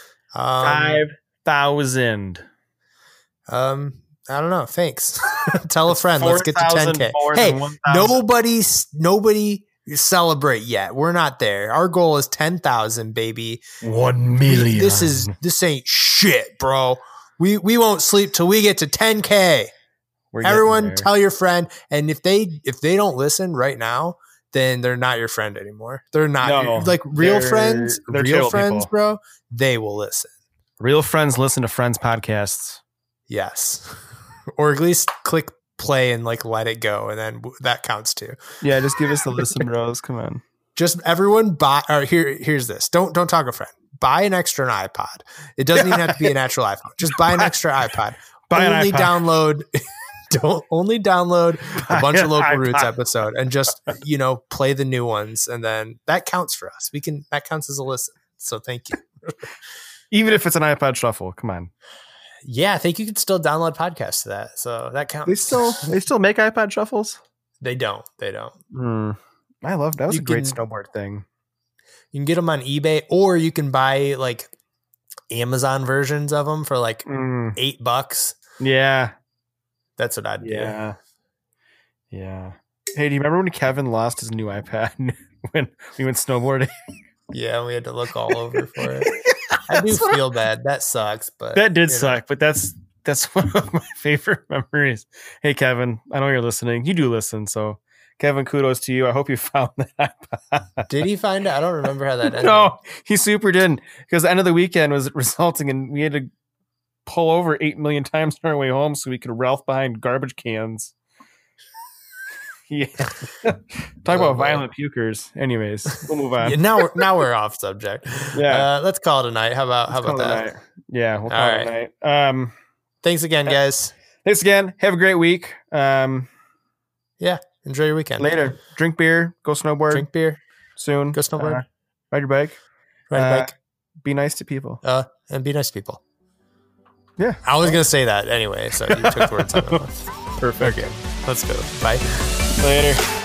5,000. I don't know. Thanks. Tell a friend. Let's get to 10K. Hey, nobody celebrate yet. We're not there. Our goal is 10,000, baby. 1 million. This ain't shit, bro. We won't sleep till we get to 10K. Everyone tell your friend. And if they don't listen right now, then they're not your friend anymore. They're not real friends. They're real friends, people. Bro. They will listen. Real friends listen to friends podcasts. Yes. Or at least click play and like let it go, and then that counts too. Yeah, just give us the listen, bros. Come on. Just everyone buy. Or here's this. Don't talk a friend. Buy an extra iPod. It doesn't even have to be an actual iPhone. Just buy an extra iPod. Only download a bunch of Local Roots episode and just play the new ones, and then that counts for us. That counts as a listen. So thank you. Even if it's an iPod shuffle, come on. Yeah, I think you can still download podcasts to that, so that counts. They still make iPod shuffles? They don't. I love that. Was a great snowboard thing. You can get them on eBay, or you can buy like Amazon versions of them for like $8. Yeah, that's what I'd do. Yeah. Hey, do you remember when Kevin lost his new iPad when we went snowboarding? Yeah, we had to look all over for it. I do feel bad. That sucks, but that did suck. But that's one of my favorite memories. Hey, Kevin, I know you're listening. You do listen, so Kevin, kudos to you. I hope you found that iPod. Did he find it? I don't remember how that ended. No, he super didn't, because the end of the weekend was resulting in we had to pull over 8 million times on our way home so we could Ralph behind garbage cans. Yeah. Talk about violent pukers. Anyways, we'll move on. Yeah, now we're off subject. Yeah. Let's call it a night. How about that? Yeah, we'll call it a night. Thanks again, guys. Thanks again. Have a great week. Yeah. Enjoy your weekend. Later. Drink beer. Go snowboard. Drink beer. Soon. Go snowboard. Ride your bike. Ride a bike. Be nice to people. And be nice to people. Yeah. I was going to say that anyway, so you took the words out of my mouth. Perfect. Okay. Let's go. Bye. Later.